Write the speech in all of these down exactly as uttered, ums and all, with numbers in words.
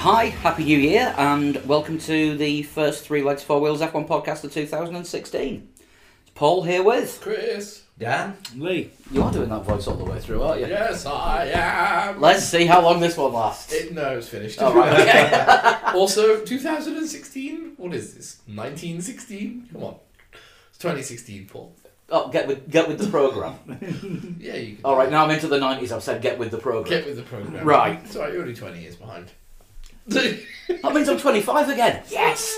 Hi, Happy New Year, and welcome to the first Three Legs, Four Wheels F one podcast of two thousand sixteen. It's Paul here with... Chris. Dan. Lee. You are doing that voice all the way through, aren't you? Yes, I am. Let's see how long this one lasts. It, no, it's finished. Oh, right, okay. Also, two thousand sixteen? What is this? nineteen sixteen? Come on. It's twenty sixteen, Paul. Oh, get with get with the programme. Yeah, you can. All right, now I'm into the nineties. I've said get with the programme. Get with the programme. Right. It's alright, you're only twenty years behind. That means I'm twenty-five again. Yes!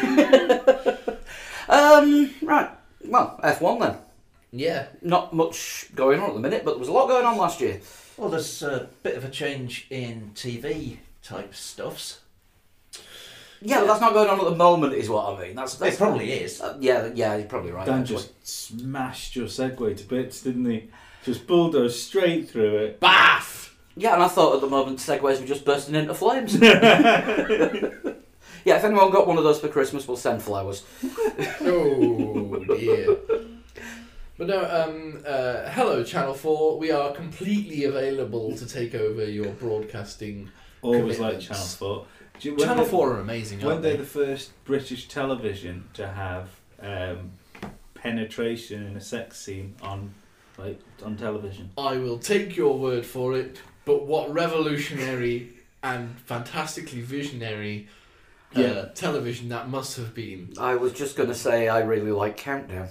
um, right. Well, F one then. Yeah. Not much going on at the minute, but there was a lot going on last year. Well, there's a bit of a change in T V type stuffs. Yeah, but that's not going on at the moment, is what I mean. That's, that's It probably is. Uh, yeah, yeah, you're probably right. Dan actually. just smashed your Segway to bits, didn't he? Just bulldozed straight through it. Baff! Yeah, and I thought at the moment Segways were just bursting into flames. Yeah, if anyone got one of those for Christmas, we'll send flowers. Oh, dear. But no, um, uh, hello, Channel four. We are completely available to take over your broadcasting. Always like commitments. Channel four. Do you- Channel they- four are amazing, Weren't aren't they they? the first British television to have um, penetration in a sex scene on, like, on television? I will take your word for it, but what revolutionary and fantastically visionary uh, Yeah. television that must have been. I was just going to say I really like Countdown.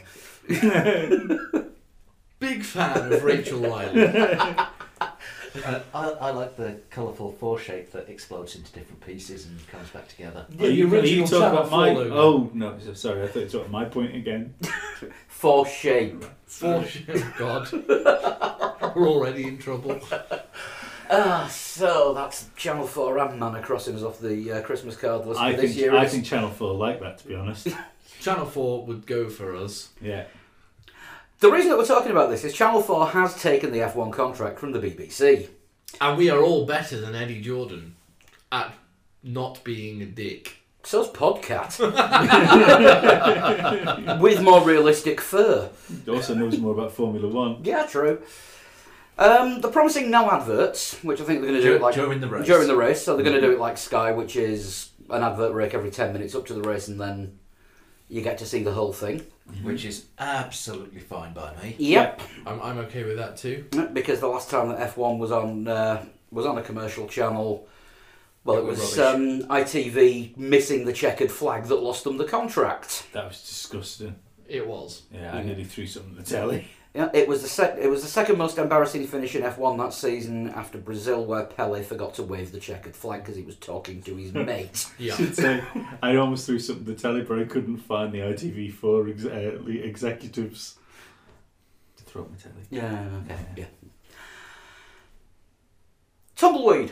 Big fan of Rachel Riley. Uh, I, I like the colourful four shape that explodes into different pieces and comes back together. Yeah, are you, the are you original talking Channel about my... four logo. Oh, no, so- sorry, I thought you were talking about my point again. For shape. For oh God. We're already in trouble. Ah, so that's Channel four and Manor Crossings off the uh, Christmas card list I for this think, year. I is- think Channel four like that, to be honest. Channel four would go for us. Yeah. The reason that we're talking about this is Channel four has taken the F one contract from the B B C. And we are all better than Eddie Jordan at not being a dick. So's Podcat. With more realistic fur. He also knows more about Formula One. Yeah, true. Um, they're promising no adverts, which I think they're going to do Dur- it like during the race. During the race, so they're going to do it like Sky, which is an advert break every ten minutes up to the race, and then you get to see the whole thing. Which is absolutely fine by me. Yep, I'm, I'm okay with that too. because the last time that F one was on uh, was on a commercial channel, well, It it was was rubbish. um, I T V missing the checkered flag that lost them the contract. That was disgusting. It was. Yeah, I nearly threw something at the telly. Yeah, it was the sec- it was the second most embarrassing finish in F one that season after Brazil, where Pele forgot to wave the checkered flag because he was talking to his mate. Yeah. So I almost threw something to telly, but I couldn't find the I T V four ex- uh, le- executives to throw at my telly. Yeah, okay, yeah. Tumbleweed.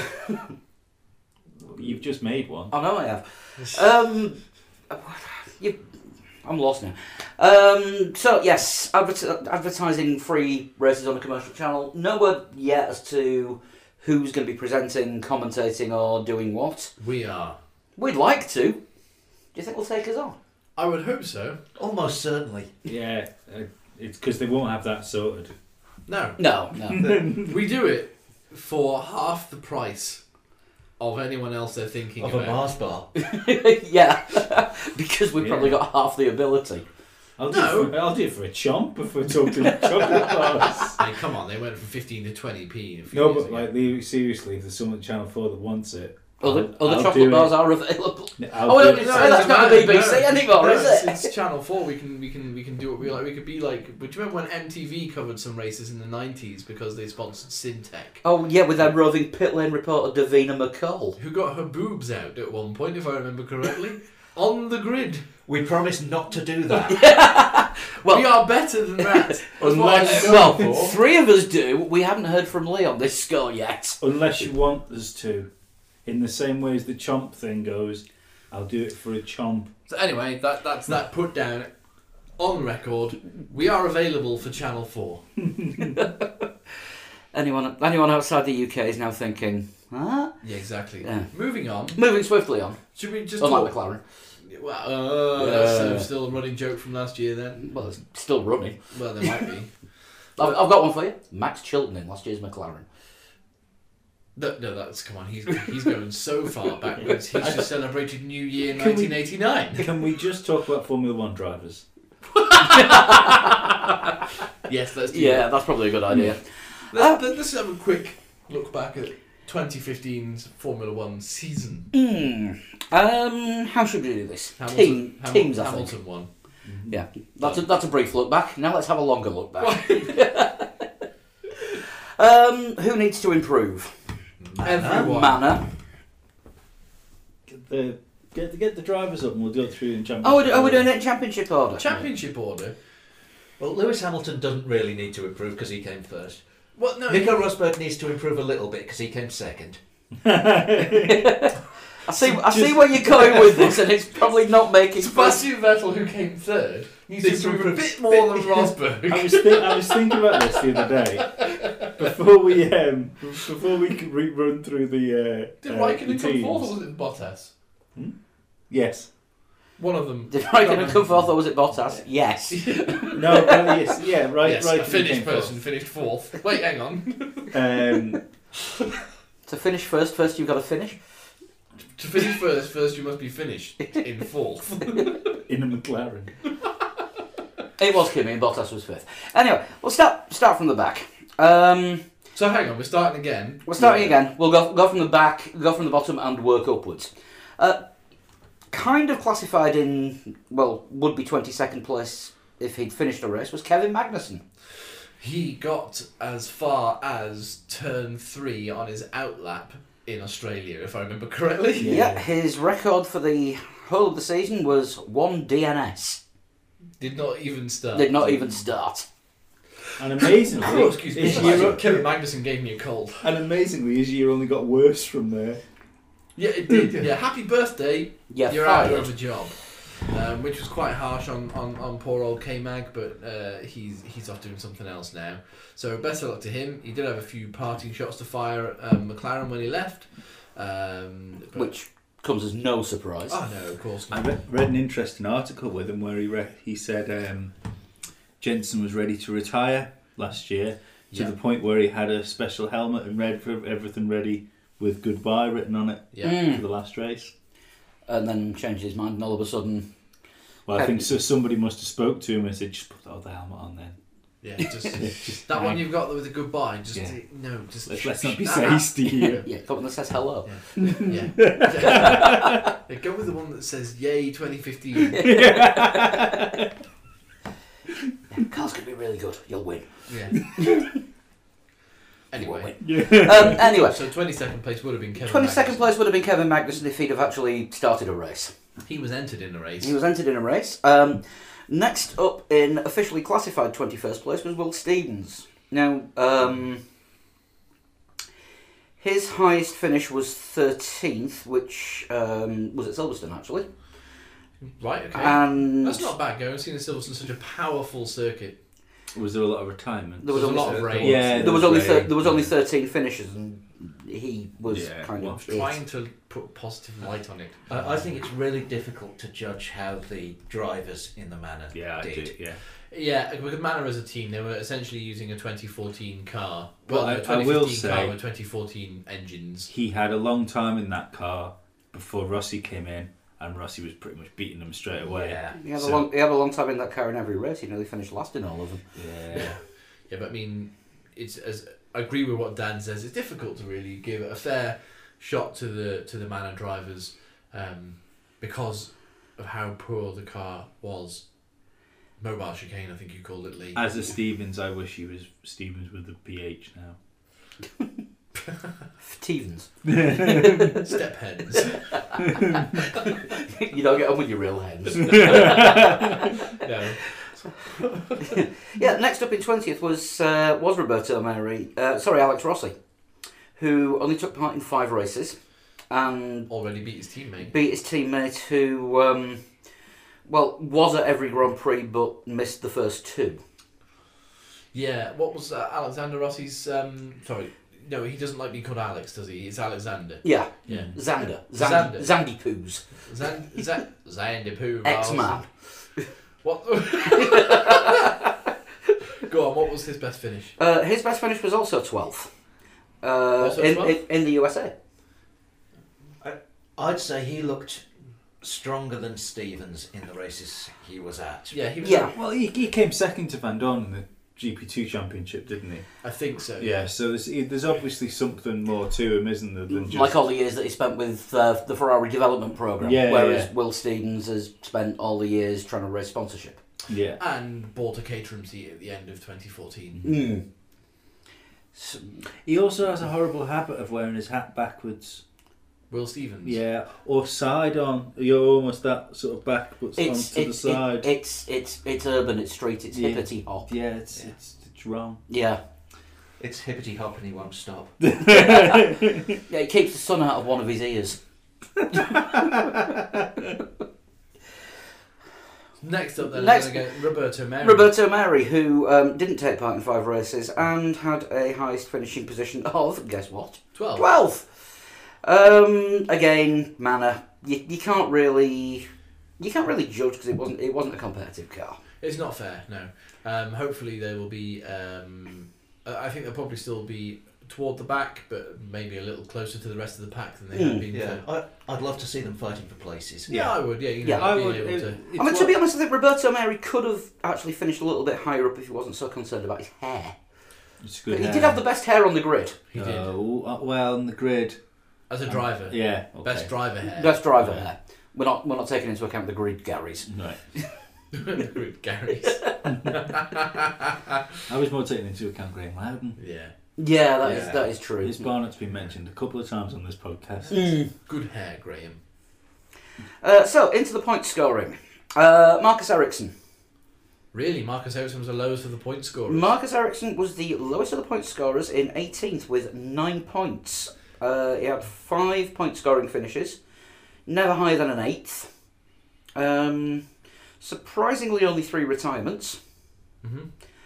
You've just made one. I know I have. Um, you, I'm lost now. Um, so yes, adver- advertising free races on a commercial channel. No word yet as to who's going to be presenting, commentating, or doing what. We are. We'd like to. Do you think they'll take us on? I would hope so. Almost certainly. Yeah, uh, it's because they won't have that sorted. No. No, no. We do it for half the price of anyone else they're thinking Of a about. Mars bar. Yeah, because we've probably Yeah. got half the ability. I'll do, No. it for, I'll do it for a chomp if we're talking chocolate bars. Hey, come on, they went from fifteen to twenty p. A few No, years but ago. like the- seriously, if there's someone at Channel four that wants it, Other, I'll- other I'll chocolate do bars it. are available. I'll Oh, I do don't it. need to say that's not the B B C anymore, no, is it? It's, it's Channel Four. We can we can we can do what we like. We could be like. But do you remember when M T V covered some races in the nineties because they sponsored Syntec, Oh yeah, with their roving pit lane reporter Davina McCall. who got her boobs out at one point, if I remember correctly, on the grid. We promised not to do that. Well, we are better than that. That's what Unless- I'm well, going for. three of us do. We haven't heard from Lee on this score yet. Unless you want us to. In the same way as the chomp thing goes, I'll do it for a chomp. So anyway, that that's that put down on record. We are available for Channel Four. Anyone, anyone outside the U K is now thinking, huh? Yeah, exactly. Yeah. Moving on. Moving swiftly on. Should we just Unlike talk? McLaren. Well, uh, that's Yeah. uh, still a running joke from last year then. Well, it's still running. Well, there might be. I've, I've got one for you. Max Chilton in last year's McLaren. No, no, that's come on. He's he's going so far backwards. He's just celebrated New Year Can we- nineteen eighty-nine. Can we just talk about Formula One drivers? Yes, let's do Yeah, that. that's probably a good idea. Let's, let's have a quick look back at twenty fifteen's Formula One season. Hmm. Um, how should we do this? Hamilton, Team, Hamil- teams, I Hamilton think. won. Yeah, that's a, that's a brief look back. Now let's have a longer look back. um, who needs to improve? Everyone. Manor. Get the get the, get the drivers up and we'll go through in championship. Oh, are we- are we doing it in championship order? Championship order. Well, Lewis Hamilton doesn't really need to improve because he came first. Well, no. Nico Rosberg needs to improve a little bit because he came second. I see. I see where you're going with this, and it's probably not making. Sebastian Vettel, who came third, needs Needs to to improve a improve bit more than Rosberg. I was think, I was thinking about this the other day before we um before we could re- run through the uh, Did uh, Raikkonen the come fourth, or teams. was it Bottas? Yes. One of them. Did Raikkonen come forth, or was it Bottas? Yes. No. Well, yes. Yeah. Right. Yes, right. a Finnish person finished fourth. Wait, hang on. Um, To finish first, first you've got to finish. To finish first, first you must be finished in fourth. in a McLaren. It was Kimi, and Bottas was fifth. Anyway, we'll start start from the back. Um, So hang on, we're starting again. we're starting again. We'll go go from the back, go from the bottom, and work upwards. Uh, kind of classified in well, would be twenty-second place if he'd finished a race was Kevin Magnussen. He got as far as turn three on his outlap in Australia, if I remember correctly. Yeah. his record for the whole of the season was one D N S. Did not even start. Did not even start. And amazingly, Oh, excuse me. his year, Kevin Magnussen gave me a cold. and amazingly, his year only got worse from there. Yeah, it did. Yeah, happy birthday. Yeah, You're out fired. of a job. Um, which was quite harsh on, on, on poor old K-Mag, but uh, he's he's off doing something else now. So better luck to him. He did have a few parting shots to fire at um, McLaren when he left. Um, but- Which comes as no surprise. Oh no, of course I not. re- read an interesting article with him where he re- he said um, Jensen was ready to retire last year to Yeah. the point where he had a special helmet and read for everything ready with goodbye written on it Yeah. Mm. for the last race. And then changed his mind, and all of a sudden, Well, I Okay. think so. Somebody must have spoke to him and said, "Just put the other helmet on then." Yeah, just Just that one hang. you've got with a goodbye. Just Yeah. no, just Let's, let's not be Ah, so hasty here. yeah, got one that says hello. Yeah. Yeah, go with the one that says "Yay twenty fifteen." Yeah, cars could be really good. You'll win. Yeah. You'll Anyway, win. Um, anyway, so twenty-second place would have been Kevin. twenty-second Magnussen. place would have been Kevin Magnussen if he'd have actually started a race. He was entered in the race. He was entered in a race. Um, next up in officially classified twenty-first place was Will Stevens. Now, um, his highest finish was thirteenth, which um, was at Silverstone actually. Right. Okay. And That's not bad going. Seeing Silverstone such a powerful circuit. Was there a lot of retirement? There was There's a only lot of rain. Yeah, there was only rain. thir- there was only thirteen finishes, and he was Yeah, kind well, of Trying to put positive light on it. I, I think it's really difficult to judge how the drivers in the manor Yeah, I did. do. Yeah. Yeah, with Manor as a team, they were essentially using a twenty fourteen car. Well, I- a I twenty will fifteen car say- with twenty fourteen engines. He had a long time in that car before Rossi came in, and Rossi was pretty much beating him straight away. Yeah. he had, So- a long, he had a long time in that car in every race. He nearly finished last in all of them. Yeah. Yeah, but I mean, it's as I agree with what Dan says. It's difficult to really give a fair shot to the to the Manor drivers um, because of how poor the car was. Mobile chicane, I think you called it, Lee. As a Stevens, I wish he was Stevens with the P H now. Stevens. Step hens. You don't get on with your real hens. No. Yeah, next up in twentieth was uh, was Roberto Meri, uh, sorry, Alex Rossi, who only took part in five races and Already beat his teammate. beat his teammate who, um, well, was at every Grand Prix but missed the first two. Yeah, what was uh, Alexander Rossi's... Um, sorry, no, he doesn't like being called Alex, does he? It's Alexander. Yeah, Yeah. Xander. Xander. Xander. Zandy Poos. Zan, Zan, Zandy Poo. X-Man. What? Go on, what was his best finish? Uh, his best finish was also twelfth. uh, Also in, twelve? in in the U S A. I'd say he looked stronger than Stevens in the races he was at. Yeah, he was. Yeah. Well, he, he came second to Van Dorn in the G P two championship, didn't he? I think so. Yeah, so there's, there's obviously something more to him, isn't there, than just... Like all the years that he spent with uh, the Ferrari development program, Yeah, whereas yeah. Will Stevens has spent all the years trying to raise sponsorship. Yeah. And bought a Caterham seat at the end of twenty fourteen. Mm. So, He also has a horrible habit of wearing his hat backwards. Will Stevens. Yeah, or side on. You're almost that sort of back, but it's onto it's the it, side. it's it's it's urban, it's street, it's Yeah. hippity hop. yeah, it's, Yeah. it's it's wrong. Yeah, It's hippity hop and he won't stop. yeah. It keeps the sun out of one of his ears. Next up, then, Next- we're going to get Roberto Meri. Roberto Meri, who um, didn't take part in five races and had a highest finishing position of, guess what? twelve. twelve. Um, again, manner. You, you can't really you can't really judge because it wasn't it wasn't a competitive car. It's not fair, no. Um, hopefully there will be. Um, I think they'll probably still be toward the back, but maybe a little closer to the rest of the pack than they Mm. have been. Yeah, For, I, I'd love to see them fighting for places. yeah, Yeah. I would. Yeah, you know, Yeah, I being would. able It, to. it's I mean, to what- be honest, I think Roberto Meri could have actually finished a little bit higher up if he wasn't so concerned about his hair. it's But good he hair. did have the best hair on the grid. He did Oh, uh, well, on the grid. as a driver. Yeah. Okay. Best driver hair. Best driver Yeah. hair. We're not we're not taking into account the grid Garys. Right. Group Gary's. I was more taking into account Graham Loudon. Yeah. Yeah, that is Yeah. that is true. His barnet's been mentioned a couple of times on this podcast. Mm. Good hair, Graham. Uh, so into the point scoring. Uh, Marcus Ericsson. Really, Marcus Ericsson was the lowest of the point scorers. Marcus Ericsson was the lowest of the point scorers in eighteenth with nine points. Uh, he had five point scoring finishes, never higher than an eighth. Um, surprisingly, only three retirements, hmm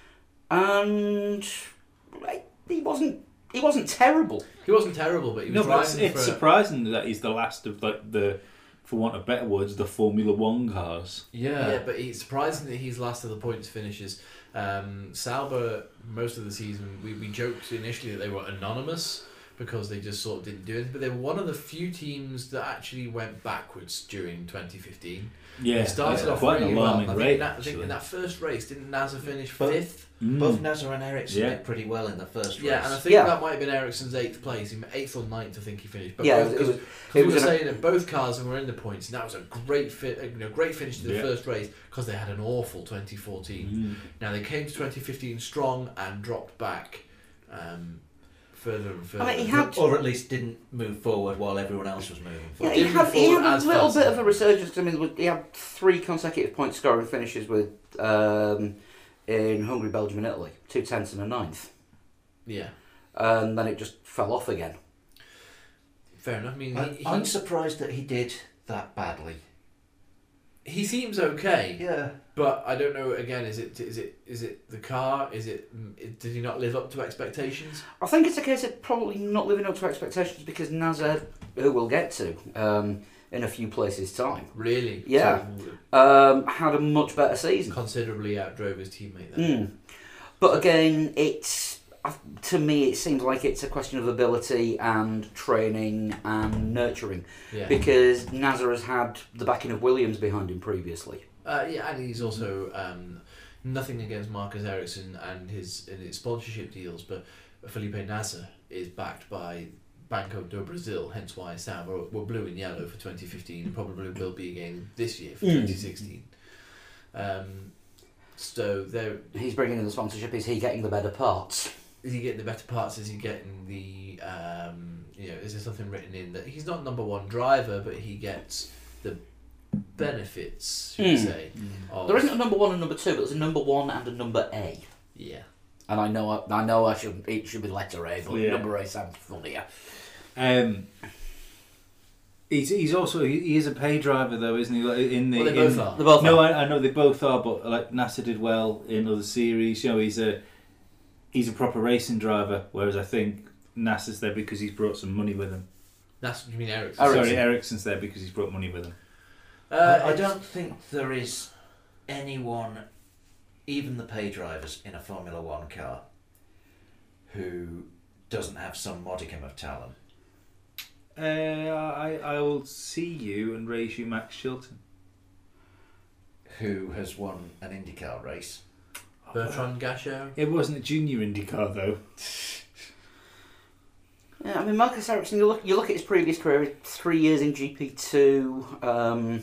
and like, he wasn't he wasn't terrible. He wasn't terrible, but he was No, but it's, driving it's for. surprising that he's the last of like the, for want of better words, the Formula One cars. Yeah. Yeah, but it's surprising that he's last of the points finishes. Um, Sauber, most of the season, we, we joked initially that they were anonymous because they just sort of didn't do anything, but they were one of the few teams that actually went backwards during twenty fifteen. Yeah, They started yeah, off quite an really well. alarming I think, rate. Na- I think actually. in that first race, didn't Nasser finish But- fifth? Mm. Both Nasser and Ericsson Yeah. did pretty well in the first Yeah, race. and I think Yeah. that might have been Ericsson's eighth place, He- eighth or ninth, I think he finished. But Yeah, both, it was- it was- because it we was were an- saying that both cars were in the points, and that was a great fit, you know, great finish to the Yeah. first race because they had an awful twenty fourteen. Mm. Now they came to twenty fifteen strong and dropped back um, further and further. I mean, he had Or at least didn't move forward while everyone else was moving yeah, forward. he didn't had, he forward had a as little fast. bit of a resurgence. I mean, he had three consecutive point scoring finishes with um, in Hungary, Belgium, and Italy, two tenths and a ninth. Yeah, And then it just fell off again. fair enough. I mean, I, he, he, I'm surprised that he did that badly. he seems okay, Yeah. but I don't know. Again, is it is it is it the car? Is it mm, did he not live up to expectations? I think it's a case of probably not living up to expectations because Nasser, who we'll get to um, in a few places' time, Really? Yeah. So, um, had a much better season. considerably outdrove his teammate then. Mm. But again, it's uh, to me it seems like it's a question of ability and training and nurturing Yeah. because Nasser has had the backing of Williams behind him previously. Uh, yeah, and he's also um, nothing against Marcus Ericsson and his and his sponsorship deals, but Felipe Nasser is backed by Banco do Brasil, hence why Sauber were blue and yellow for twenty fifteen, and probably will be again this year for Mm. twenty sixteen. Um, so there, He's bringing in the sponsorship. Is he getting the better parts? is he getting the better parts? Is he getting the um, you know? Is there something written in that he's not number one driver, but he gets the benefits? Should we Mm. say? Of, There isn't a number one and number two, but there's a number one and a number A. Yeah. And I know, I, I know, I should it should be letter A, but Yeah. number A sounds funnier. Um, he's he's also he, he is a pay driver though, isn't he? Like in the Well, they both in, are. They're both No, are. I, I know they both are, but like Nasser did well in other series. You know, he's a he's a proper racing driver, whereas I think Nasser's there because he's brought some money with him. That's what you mean, Ericsson. Ericsson. Sorry, Ericsson's there because he's brought money with him. Uh, I, I it's- don't think there is anyone, even the pay drivers in a Formula One car, who doesn't have some modicum of talent. Uh, I I will see you and raise you Max Chilton. Who has won an IndyCar race? Bertrand Gachot. It wasn't a junior IndyCar though. Yeah, I mean, Marcus Ericsson, you look, you look at his previous career, three years in G P two, um,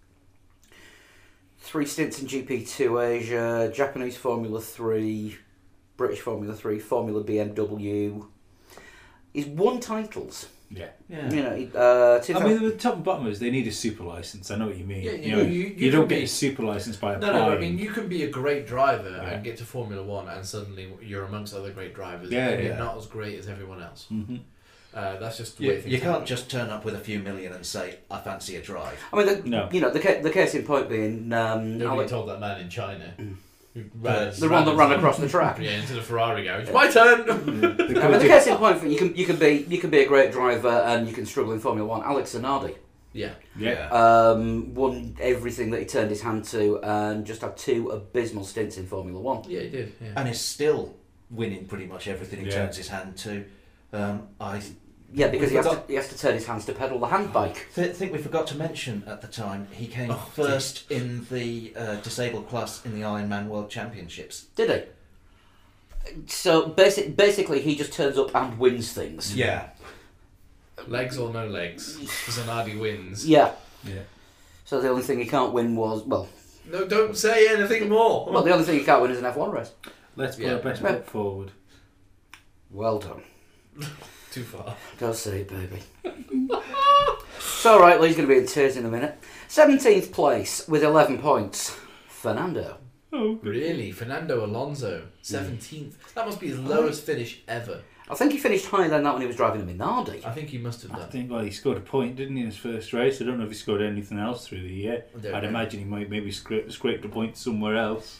three stints in G P two Asia, Japanese Formula three, British Formula three, Formula B M W. He's won titles. Yeah. Yeah. You know, he- uh, two I thousand mean, the top and bottom is they need a super license. I know what you mean. Yeah, you, you- know, you- you, you don't can get be- a super license by No, applying. no, but I mean, you can be a great driver Yeah. and get to Formula One, and suddenly you're amongst other great drivers, Yeah, and you're yeah. not as great as everyone else. hmm Uh, that's just the You, way things you can't happen. just turn up with a few million and say, I fancy a drive. I mean, the, No. you know, the ca- the case in point being um, Nobody Alex, told that man in China. Mm. Who ran, the one that ran across the track. Yeah, into the Ferrari garage. My turn. The I mean, the good- case in point for you can you can be you can be a great driver and you can struggle in Formula One. Alex Zanardi Yeah. yeah. um, won everything that he turned his hand to and just had two abysmal stints in Formula One. Yeah, he did. Yeah. And is still winning pretty much everything he Yeah. turns his hand to. Um, I Yeah, because he We has, to, forgot- he has to turn his hands to pedal the handbike. th- think we forgot to mention at the time he came Oh, first in the uh, disabled class in the Ironman World Championships. Did he? So basic, basically, he just turns up and wins things. Yeah. Legs or no legs, Zanardi wins. Yeah. Yeah. So the only thing he can't win was well, No, don't say anything more. well, the only thing he can't win is an F one race. Let's put Yeah. our best Yeah. foot forward. Well done. Too far. Go see it, baby. It's all right. Lee's going to be in tears in a minute. Seventeenth place with eleven points. Fernando. Oh, Really, Fernando Alonso, seventeenth. That must be his lowest finish ever. I think he finished higher than that when he was driving a Minardi. I think he must have I done. think well he scored a point, didn't he, in his first race? I don't know if he scored anything else through the year. I don't I'd know. imagine he might maybe scrape, scraped a point somewhere else.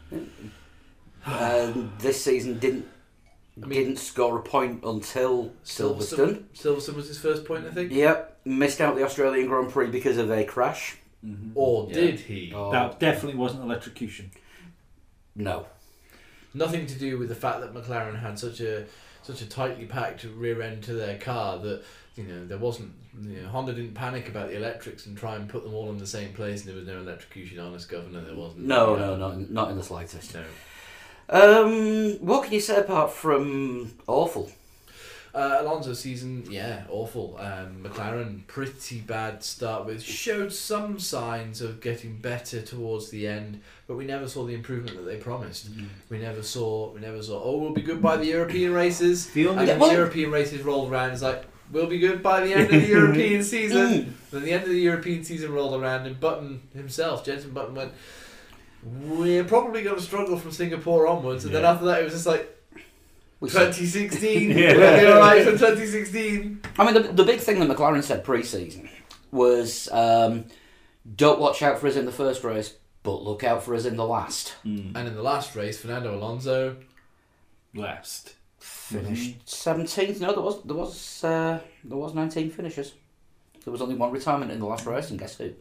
Um, this season didn't I mean- didn't score a point until Silverstone. Silverstone was his first point, I think. Yep, missed out the Australian Grand Prix because of a crash. Mm-hmm. Or Yeah. did he? Oh, That definitely wasn't electrocution. no. Nothing to do with the fact that McLaren had such a such a tightly packed rear end to their car that you know there wasn't. You know, Honda didn't panic about the electrics and try and put them all in the same place, and there was no electrocution. Honest governor, there wasn't. No, Yeah. no, not, not in the slightest. No. Um, what can you say apart from awful? Uh, Alonso's season, yeah, awful. Um, McLaren, pretty bad to start with. Showed some signs of getting better towards the end, but we never saw the improvement that they promised. We never saw, we never saw. Oh, we'll be good by the European races. The only And then well- the European races rolled around. It's like we'll be good by the end of the European season. Then the end of the European season rolled around, and Button himself, Jenson Button, went. We're probably going to struggle from Singapore onwards, and then Yeah. after that, it was just like. We said- twenty sixteen, Yeah. we'll be alright for twenty sixteen. I mean, the, the big thing that McLaren said pre-season was, um, don't watch out for us in the first race, but look out for us in the last. Mm. And in the last race, Fernando Alonso, Last. Finished seventeenth. No, there was there was uh, there was nineteen finishes. There was only one retirement in the last race, and guess who?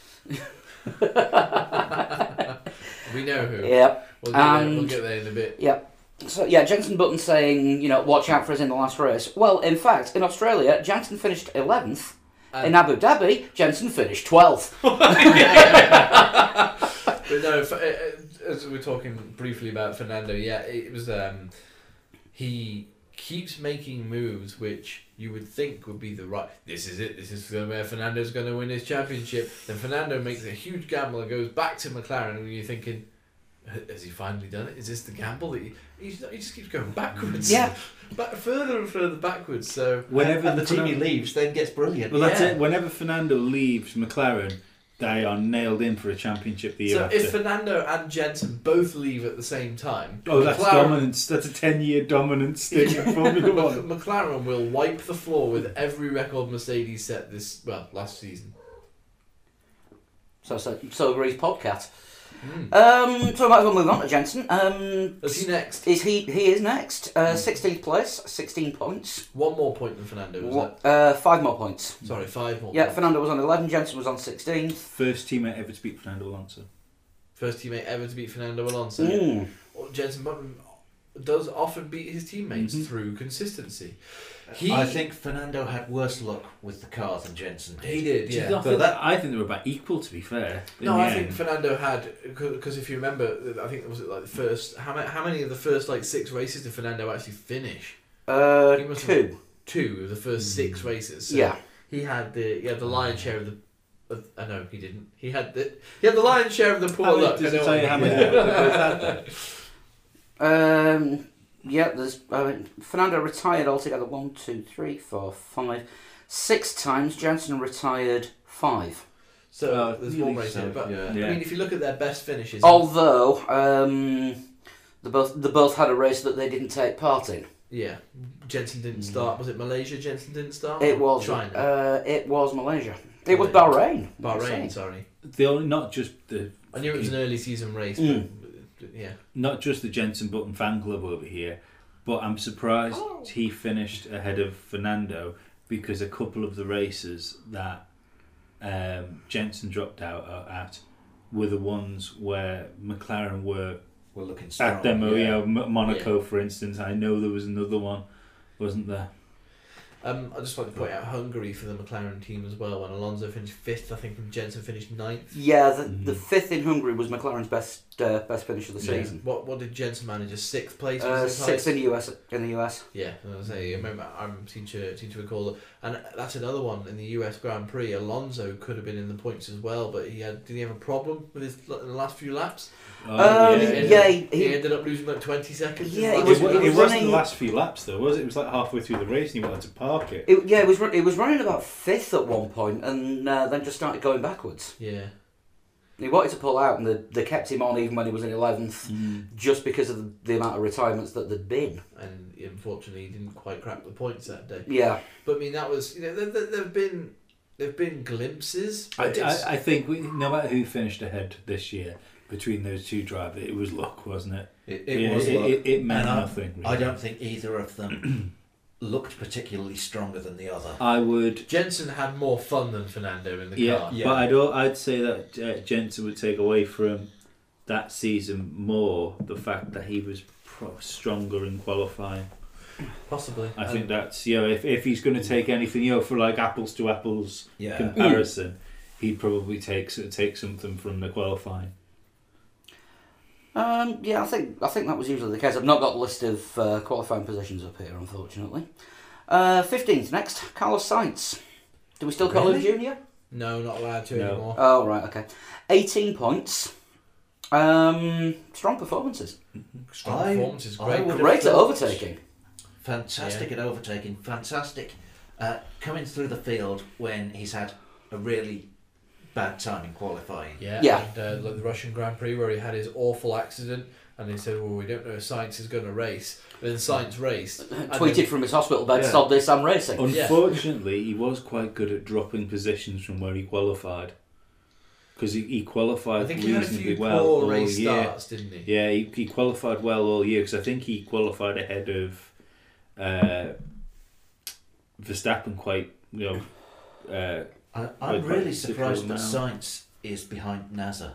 we know who. Yep. We'll get, there, And- we'll get there in a bit. Yep. So yeah, Jenson Button saying, you know, watch out for us in the last race. Well, in fact, in Australia, Jenson finished eleventh. And- In Abu Dhabi, Jenson finished twelfth. But no, f- uh, uh, as we're talking briefly about Fernando, yeah, it was. Um, he keeps making moves which you would think would be the right. This is it. This is where Fernando's going to win his championship. Then Fernando makes a huge gamble and goes back to McLaren, and you're thinking, has he finally done it? Is this the gamble that he? He's, he just keeps going backwards. Yeah. Back further and further backwards. So Whenever and the team he Fernando- leaves then gets brilliant. Well, that's Yeah. it. Whenever Fernando leaves McLaren, they are nailed in for a championship the year So after. if Fernando and Jenson both leave at the same time, oh, that's McLaren- dominance. That's a ten-year dominance stick in Formula One. McLaren will wipe the floor with every record Mercedes set this well last season. So so so agrees Podcat. Mm. Um, so I might as well move on to Jenson. Um, Is he next? is he? He is next. Uh, sixteenth place, sixteen points. One more point than Fernando, was What? Uh, five more points. it? Sorry, five more. Yeah, points. Fernando was on eleven. Jenson was on sixteenth. First teammate ever to beat Fernando Alonso. First teammate ever to beat Fernando Alonso. Mm. Or Jenson Button does often beat his teammates Mhm. through consistency. He, I think Fernando had worse luck with the car than Jensen did. he did, Do you yeah. not But think- that- I think they were about equal, to be fair. in No, the I think end. Fernando had because if you remember, I think it was like the first. How many? How many of the first like six races did Fernando actually finish? Uh, He must have- two. Two of the first six races. So Yeah. he had the he had the lion's share of the. Of, I know he didn't. He had the he had the lion's share of the poor How many- luck. does I it know tell what you how he many did. they both had then? Um, yeah, there's I mean, Fernando retired altogether one, two, three, four, five, six times. Jensen retired five. So Oh, there's really? more races, So, but yeah. Yeah. I mean, if you look at their best finishes, Although um, they both they both had a race that they didn't take part in. yeah, Jensen didn't start. Was it Malaysia? Jensen didn't start. It was China, Uh, it was Malaysia. It was Malaysia. Bahrain. Bahrain. Sorry, The only, not just the I knew it was an early season race, Mm. but yeah, not just the Jensen Button fan club over here, but I'm surprised Oh. he finished ahead of Fernando because a couple of the races that um, Jensen dropped out at were the ones where McLaren were We're looking strong. at them. yeah. You know, M- Monaco, for instance. I know there was another one, wasn't there? Um, I just want to point out Hungary for the McLaren team as well. When Alonso finished fifth, I think, and Jensen finished ninth. Yeah, the, Mhm. the fifth in Hungary was McLaren's best uh, best finish of the Yeah. season. What what did Jensen manage? A sixth place? Uh, Was his sixth in highest? the U S. In the U S. Yeah, I was say I remember. I seem to seem to recall, and that's another one in the U S Grand Prix. Alonso could have been in the points as well, but he had. Did he have a problem with his in the last few laps? Oh, Um, he, yeah, ended, yeah, up, he- he, he- ended up losing like twenty seconds. in Yeah, the it last was- few it, it laps. was wasn't running- the last few laps though, was it? It was like halfway through the race and he wanted to park it. It, yeah, it was run- it was running about fifth at one point, and uh, then just started going backwards. Yeah, He wanted to pull out, and they, they kept him on even when he was in eleventh, Mm. just because of the, the amount of retirements that there'd been. and unfortunately, he didn't quite crack the points that day. Yeah, But I mean, that was you know there, there, there've been there've been glimpses. I, but it's- I, I think we, no matter who finished ahead this year between those two drivers, it was luck, wasn't it? It, it Yeah, was. It, luck. it, it meant And I- nothing. Really. I don't think either of them looked particularly stronger than the other. I would. Jensen had more fun than Fernando in the Yeah, car. Yeah. but I'd al- I'd say that uh, Jensen would take away from that season more the fact that he was pro- stronger in qualifying. Possibly. I Um, think that's you know if if he's going to take anything you know for like apples to apples Yeah. comparison, he'd probably take take something from the qualifying. um, yeah. I think I think that was usually the case. I've not got the list of uh, qualifying positions up here, unfortunately. Uh, fifteenth next, Carlos Sainz. Do we still call him Really? Junior? No, not allowed to No. anymore. Oh right, okay. Eighteen points. Um, strong performances. Strong I- performance is I great. would- Great at thought- overtaking. Fantastic Yeah. at overtaking. Fantastic uh, coming through the field when he's had a really bad time in qualifying. Yeah, Yeah. And, uh, like the Russian Grand Prix where he had his awful accident, and they said, "Well, we don't know if Sainz is going to race." But then Sainz raced. and Tweeted then- from his hospital bed, Yeah. "Stop this! I'm racing." Yeah. Unfortunately, he was quite good at dropping positions from where he qualified because he, he qualified I think he had a reasonably few well poor all race year. starts, didn't he? Yeah, he, he qualified well all year because I think he qualified ahead of uh, Verstappen quite, you know. Uh, I, Quite- I'm quite really surprised that difficult now. Sainz is behind NASA.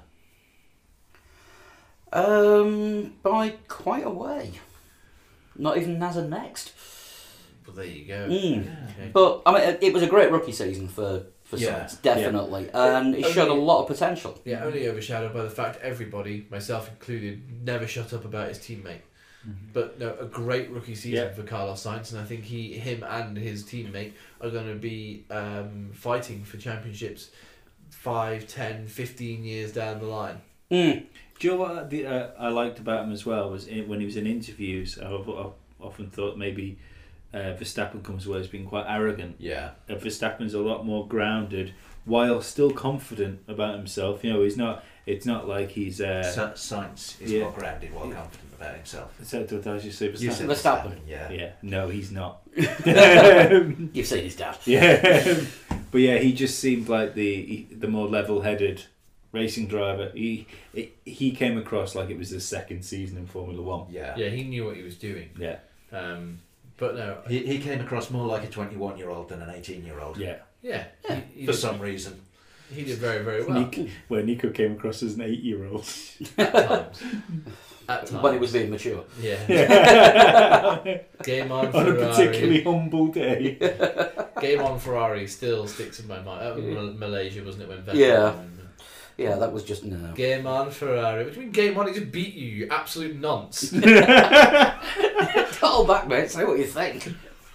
Um, by quite a way. Not even NASA next. But there you go. Mm. Okay. But I mean, it- it was a great rookie season for for Yeah. Sainz, definitely, and he Only- showed a lot of potential. Yeah, only overshadowed by the fact everybody, myself included, never shut up about his teammate. But no, a great rookie season Yeah. for Carlos Sainz, and I think he, him, and his teammate are going to be um, fighting for championships five, ten, fifteen years down the line. Mm. do you know what the, uh, I liked about him as well was in, when he was in interviews. I've, I've often thought maybe uh, Verstappen comes away as being quite arrogant. Yeah. Uh, Verstappen's a lot more grounded while still confident about himself. You know, he's not. It's not like he's. Uh, Sa- Sainz is yeah. more grounded while confident about himself. so, did I just say You said Verstappen? Verstappen. Yeah. Yeah, no, he's not. You've seen his dad. Yeah, but yeah, he just seemed like the the more level-headed racing driver. He he came across like it was his second season in Formula One. Yeah. Yeah, he knew what he was doing. Yeah, Um, but no, He, he came across more like a twenty-one-year-old than an eighteen-year-old. yeah. yeah, Yeah. He, he For did- some reason. He did very, very well. Nico, where Nico came across as an eight-year-old. At times. At times. When he was being mature. Yeah. Yeah. Game on On Ferrari. a particularly humble day. Game on Ferrari still sticks in my mind. That was Mal- Malaysia, wasn't it? When Vettel Yeah. won? Yeah, that was just no. Game on Ferrari. What do you mean game on? He just beat you, you absolute nonce. Call back, mate. Say what you think.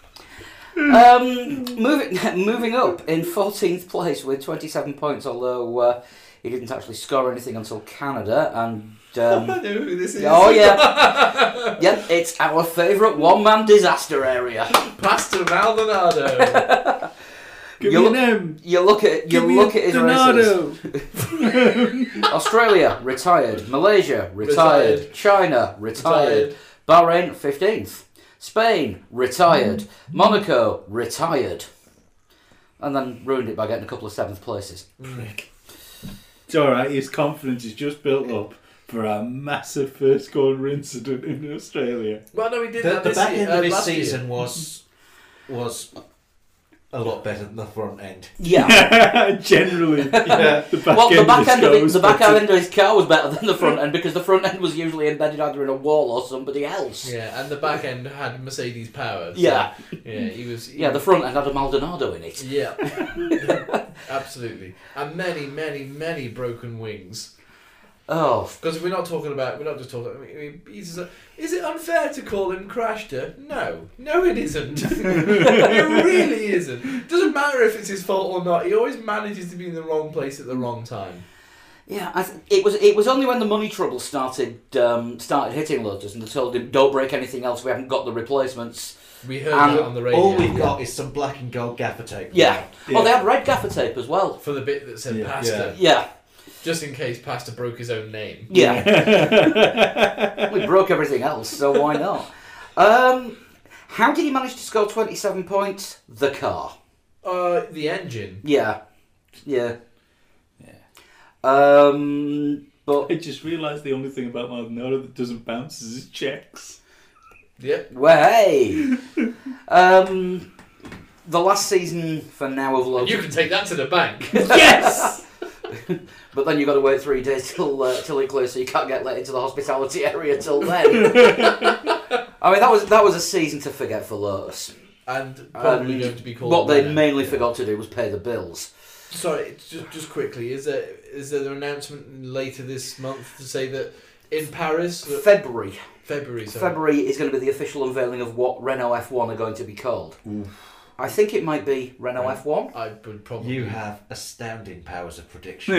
Um, moving moving up in fourteenth place with twenty-seven points, although uh, he didn't actually score anything until Canada. And um, I know who this is. oh yeah, yeah, it's our favourite one-man disaster area. Pastor Maldonado. Give You me look- an M. You look at you Give me look a at his races. Donato. Australia retired, Malaysia retired, Retired. China retired, Bahrain fifteenth, Spain retired, Monaco retired, and then ruined it by getting a couple of seventh places. Prick. It's alright, his confidence is just built up for a massive first corner incident in Australia. Well, no, he did The, that the this back year, end uh, of his last year. season was was a lot better than the front end. Yeah. Generally, Yeah. the back Well, end the back of end of his it, was the back better. end of his car was better than the front end because the front end was usually embedded either in a wall or somebody else. Yeah, and the back end had Mercedes power. So, Yeah. Yeah, he was. He Yeah, the front end had a Maldonado in it. Yeah. Absolutely. And many, many, many broken wings. Oh, Because we're not talking about, we're not just talking, I mean, he's a, is it unfair to call him Crashter? No. No, it isn't. It really isn't. Doesn't matter if it's his fault or not, he always manages to be in the wrong place at the wrong time. yeah. I th- it was it was only when the money trouble started um, started hitting Lotus and they told him, "Don't break anything else. We haven't got the replacements." We heard And that on the radio. All we've got is some black and gold gaffer tape. Yeah. Yeah. Oh, they had red gaffer tape as well. For the bit that said Yeah. Pastor. Yeah. Just in case Pastor broke his own name. Yeah. We broke everything else, so why not? Um, how did he manage to score twenty-seven points? The car. Uh, the engine. Yeah. Yeah. Yeah. Um, but I just realised the only thing about Maldonado that doesn't bounce is his checks. Yep. well, hey. um, the last season for now of Lotus. You can take that to the bank. Yes. But then you've got to wait three days till uh, till it clears, so you can't get let into the hospitality area till then. I mean, that was that was a season to forget for Lotus. And probably And going to be called. What they Renault. mainly forgot to do was pay the bills. Sorry, it's just just quickly. Is there is there an announcement later this month to say that in Paris, that- February. February, sorry. February is going to be the official unveiling of what Renault F one are going to be called. I think it might be Renault Right. F one. I would probably. You have astounding powers of prediction.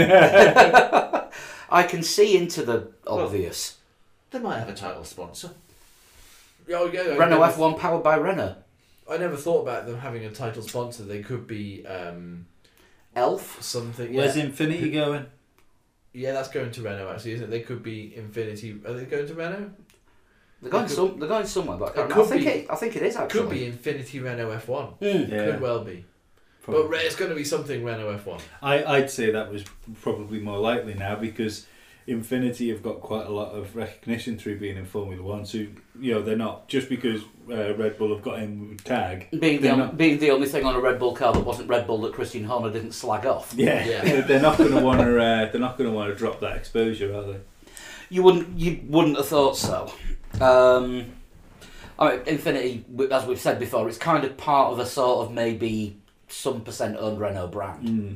I can see into the obvious. They might have a title sponsor. Oh, yeah, I Renault never- F one powered by Renault. I never thought about them having a title sponsor. They could be um, Elf. something. Where's Yeah. Infinity going? yeah, that's going to Renault actually, isn't it? They could be Infinity. Are they going to Renault? They're going It could- some. They're going somewhere, but I, can't it remember. I could think be- it. I think it is actually. Could be Infinity Renault F one. Mm. Yeah. Could well be. Probably. But Re- it's going to be something Renault F one. I, I'd say that was probably more likely now because Infinity have got quite a lot of recognition through being in Formula One. So, you know, they're not, just because uh, Red Bull have got in with tag. Being the They're on, not- being the only thing on a Red Bull car that wasn't Red Bull that Christian Horner didn't slag off. Yeah, Yeah. they're not going to want to. Uh, they're not going to want to drop that exposure, are they? You wouldn't. You wouldn't have thought so. Um, I mean, Infinity, as we've said before, it's kind of part of a sort of maybe some percent owned Renault brand, Mm.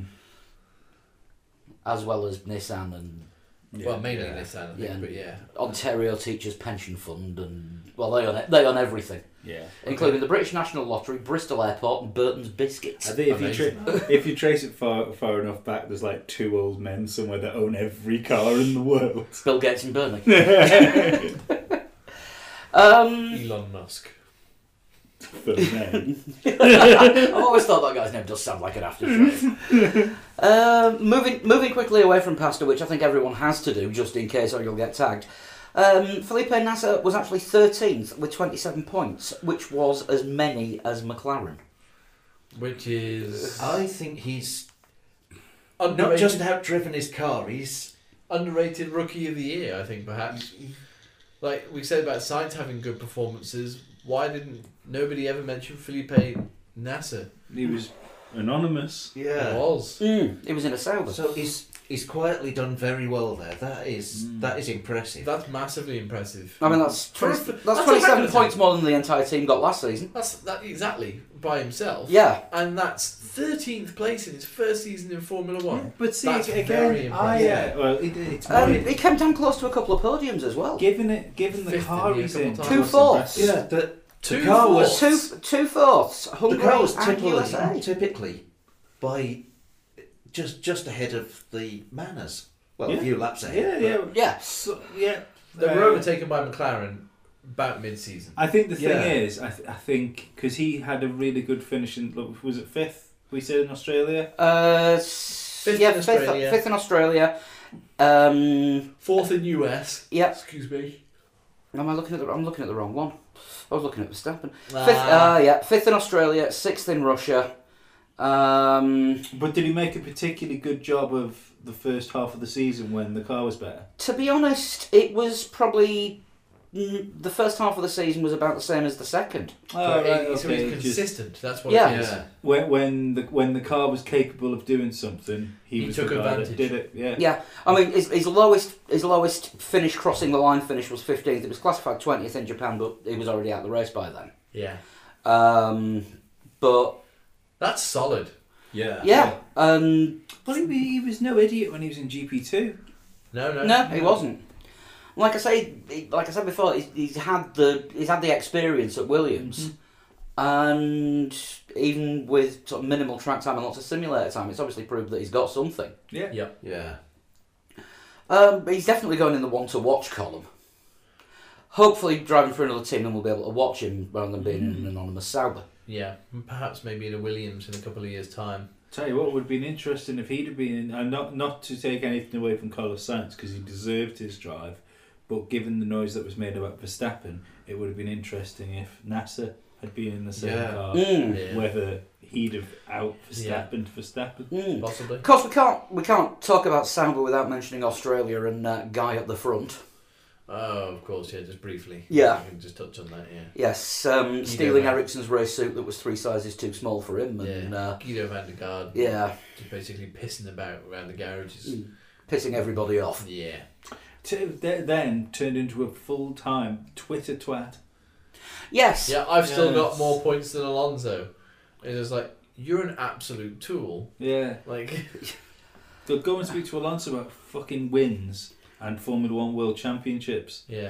as well as Nissan and Yeah. Well, mainly Yeah. Nissan, I think, Yeah. but yeah. Ontario Teachers Pension Fund, and well, they own it, they own everything, Yeah. including the British National Lottery, Bristol Airport, and Burton's Biscuits. I think if you, Amazing. tra- if you trace it far far enough back, there's like two old men somewhere that own every car in the world. Bill Gates and Bernie. um, Elon Musk. For men. I've always thought that guy's name does sound like an aftershave. um, moving moving quickly away from Pasta, which I think everyone has to do just in case or you'll get tagged. Um, Felipe Nasser was actually thirteenth with twenty-seven points, which was as many as McLaren. Which is I think he's underrated, not just outdriven his car, he's underrated rookie of the year, I think, perhaps. Like we said about Sainz having good performances, why didn't nobody ever mention Felipe Nasser? He was Anonymous. Yeah. It was. Mm, it was in a Sauber. So he's he's quietly done very well there. That is Mm. that is impressive. That's massively impressive. I mean, that's For- twenty, for- that's that's a twenty-seven record, points isn't more than the entire team got last season. That's that exactly by himself. Yeah. And that's thirteenth place in his first season in Formula One. But see, That's again, very I, impressive. uh, well, it, it's Um, my- he came down close to a couple of podiums as well. given it, given the Fifth car in the he's couple in, times. Two that's fourths. impressive. yeah, the, Two the car was fourths. Two two fourths. the Hungary car was and U S typically A. typically by just just ahead of the Manners. Well, Yeah. a few laps Yeah, ahead. yeah, but- Yeah. so, yeah. They uh, were overtaken by McLaren about mid-season. I think the thing Yeah. is, I, th- I think because he had a really good finish in, look, was it fifth? We said in Australia. Uh, s- Fifth yeah, in fifth, Australia. fifth in Australia. Um, Fourth in U S. yeah. Excuse me. Am I looking at the? I'm looking at the wrong one. I was looking at Verstappen. Ah. Fifth. Uh, yeah, fifth in Australia, sixth in Russia. Um, But did he make a particularly good job of the first half of the season when the car was better? to be honest, it was probably mm, the first half of the season was about the same as the second. Oh, So right, he- so okay. he's just- consistent. That's what Yeah. it is. Yeah. when when the when the car was capable of doing something, he, He was took the guy that advantage. did it. Yeah. Yeah, I mean his, his lowest his lowest finish crossing the line finish was fifteenth. It was classified twentieth in Japan, but he was already out of the race by then. Yeah. Um, but That's solid. Yeah. yeah, um, Well, he, he was no idiot when he was in G P two. No, no. no, he wasn't. Like I say, he- like I said before, he's, he's had the he's had the experience at Williams, and even with sort of minimal track time and lots of simulator time, it's obviously proved that he's got something. Yeah. Yep. Yeah. Um, but he's definitely going in the one to watch column. Hopefully, driving for another team, then we'll be able to watch him rather than being in an anonymous Sauber. Yeah. And perhaps maybe in a Williams in a couple of years' time. Tell you what would have been interesting if he'd have been in, and not not to take anything away from Carlos Sainz because he deserved his drive, but given the noise that was made about Verstappen, it would have been interesting if Nasser had been in the same Yeah. car, Mm. Yeah. whether he'd have out Verstappen to Verstappen. Mm. Possibly. Of course, we can't we can't talk about Sauber without mentioning Australia and uh, Guy at the front. Oh, of course, yeah, just briefly. Yeah. We can just touch on that, yeah. Yes, um, Guido stealing Van- Ericsson's race suit that was three sizes too small for him, and Yeah. uh, Guido van der Garde. yeah, Just basically pissing about around the garages. mm, pissing everybody off. Yeah. To, th- then turned into a full time Twitter twat. Yes. Yeah, I've still got Yes. more points than Alonso. It's just like, you're an absolute tool. Yeah. Like, Go go and speak to Alonso about fucking wins and Formula One World Championships. yeah.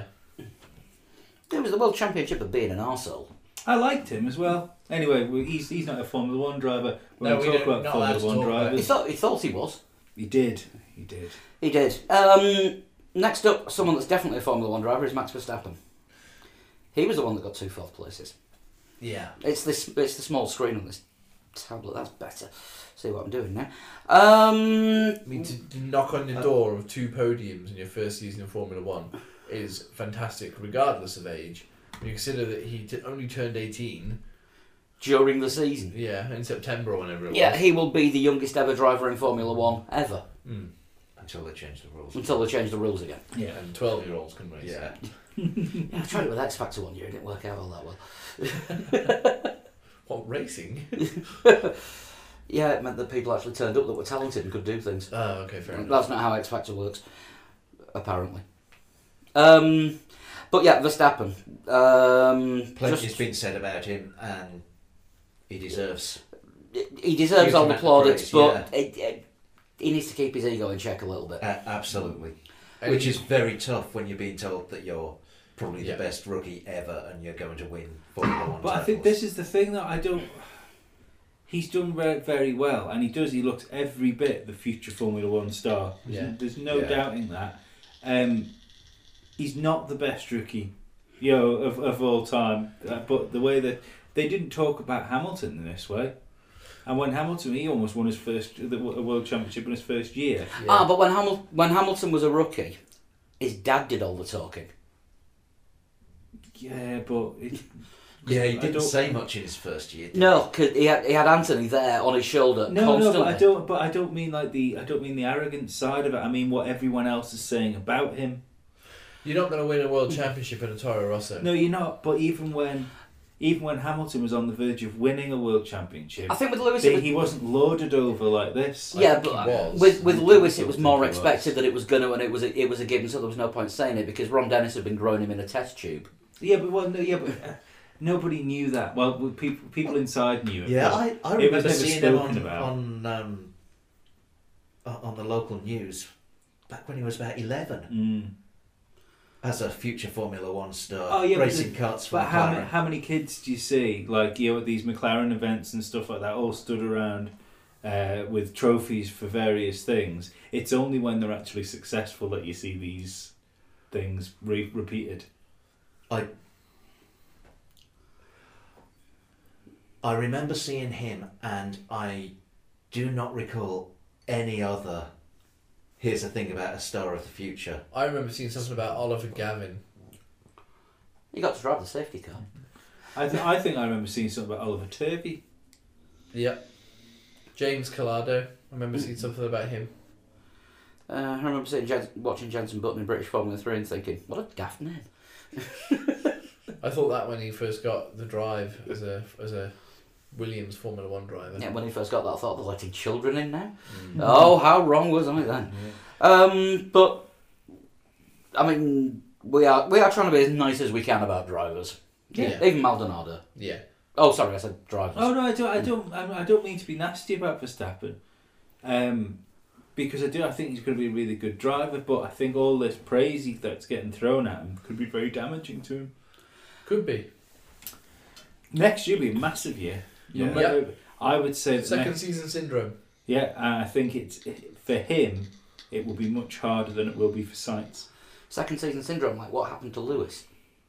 It was the World Championship of being an arsehole. I liked him as well. Anyway, we- he's he's not a Formula One driver. When No, we we talk don't- about not Formula allowed to One talk about He drivers, thought he thought he was. he did. He did. He did. Um, next up, someone that's definitely a Formula One driver is Max Verstappen. He was the one that got two fourth places. Yeah. It's this. It's the small screen on this tablet. That's better. See what I'm doing now. Um, I mean, to, to knock on the door of two podiums in your first season in Formula One is fantastic, regardless of age. When you consider that he t- only turned eighteen, during the season. yeah, in September or whenever it Yeah, was. he will be the youngest ever driver in Formula One ever Mm. Until they change the rules. until they change the rules again. Yeah. And twelve-year-olds can race. Yeah. Yeah, I tried it with X Factor one year. It didn't work out all that well. What, racing? Yeah, it meant that people actually turned up that were talented and could do things. Oh, okay, fair enough. That's not how X Factor works, apparently. Um, but yeah, Verstappen. Um, Plenty's just- been said about him, and he deserves. he deserves huge all the amount of plaudits, praise, but it, it, he needs to keep his ego in check a little bit. Uh, absolutely. And Which he- is very tough when you're being told that you're probably Yeah. the best rookie ever and you're going to win Formula One But I think titles. this is the thing that I don't. He's done very, very well, and he does. He looks every bit the future Formula One star. There's, Yeah. there's no Yeah. doubting that. Um, he's not the best rookie, you know, of, of all time. Uh, but the way that they didn't talk about Hamilton in this way, and when Hamilton, he almost won his first the w- World Championship in his first year. Yeah. Ah, but when Hamil- when Hamilton was a rookie, his dad did all the talking. Yeah, but it, Yeah, he I didn't don't- say much in his first year. did No, because he had he had Anthony there on his shoulder No, constantly. no, but I don't. But I don't mean like the. I don't mean the arrogant side of it. I mean what everyone else is saying about him. You're not going to win a world championship in a Toro Rosso. No, you're not. But even when, even when Hamilton was on the verge of winning a world championship, I think with Lewis, they, it was, he wasn't loaded over like this. yeah, think but he was. with with I Lewis, don't it was think more he was. expected that it was going to, and it was a, it was a given, so there was no point saying it because Ron Dennis had been growing him in a test tube. Yeah, but well, no, yeah, but uh, nobody knew that. Well, well, people people inside knew it. Yeah, but I, I it was remember never seeing him spoken on about. on um, o- on the local news back when he was about eleven Mm. as a future Formula One star, Oh, yeah, but racing the- karts for But how many, McLaren. how many kids do you see, like, you know, at these McLaren events and stuff like that, all stood around uh, with trophies for various things? It's only when they're actually successful that you see these things re- repeated. I I remember seeing him, and I do not recall any other. Here's the thing about a star of the future. I remember seeing something about Oliver Gavin. He got to drive the safety car. I, th- I think I remember seeing something about Oliver Turvey. Yep. James Collado. I remember seeing something about him. Uh, I remember seeing Jen- watching Jenson Button in British Formula Three and thinking, what a daft name. I thought that when he first got the drive as a as a Williams Formula One driver. Yeah, when he first got that, I thought they're letting children in now. Mm. Oh, how wrong was I then? Um, but I mean, we are we are trying to be as nice as we can about drivers. Yeah. Even Maldonado. Yeah. Oh, sorry, I said drivers. Oh no, I don't. I don't. I I don't mean to be nasty about Verstappen, um, because I do. I think he's going to be a really good driver. But I think all this praise that's getting thrown at him could be very damaging to him. Could be. Next year will be a massive year. Yeah. No matter- I would say that Second next, season syndrome. yeah, and I think it's for him. It will be much harder than it will be for Sainz. Second season syndrome, like what happened to Lewis?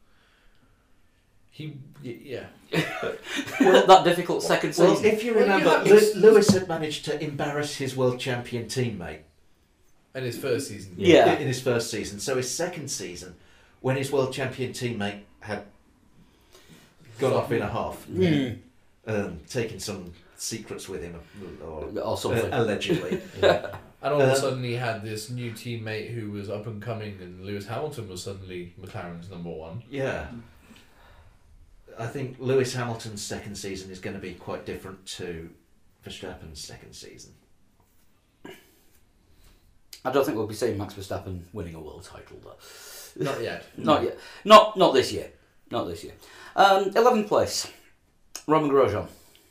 He, y- yeah. that difficult second Well, season. if you Well, remember, yeah, Lew- it's- Lewis had managed to embarrass his world champion teammate And his first season. Yeah. in his first season. So his second season, when his world champion teammate had gone off in a half, Mm. um, taking some secrets with him, or, Or something. uh, allegedly. And all of Uh, a sudden he had this new teammate who was up and coming, and Lewis Hamilton was suddenly McLaren's number one. Yeah. I think Lewis Hamilton's second season is going to be quite different to Verstappen's second season. I don't think we'll be seeing Max Verstappen winning a world title, though. Not yet. Not yet. Not not this year. Not this year. Um, eleventh place, Roman Grosjean.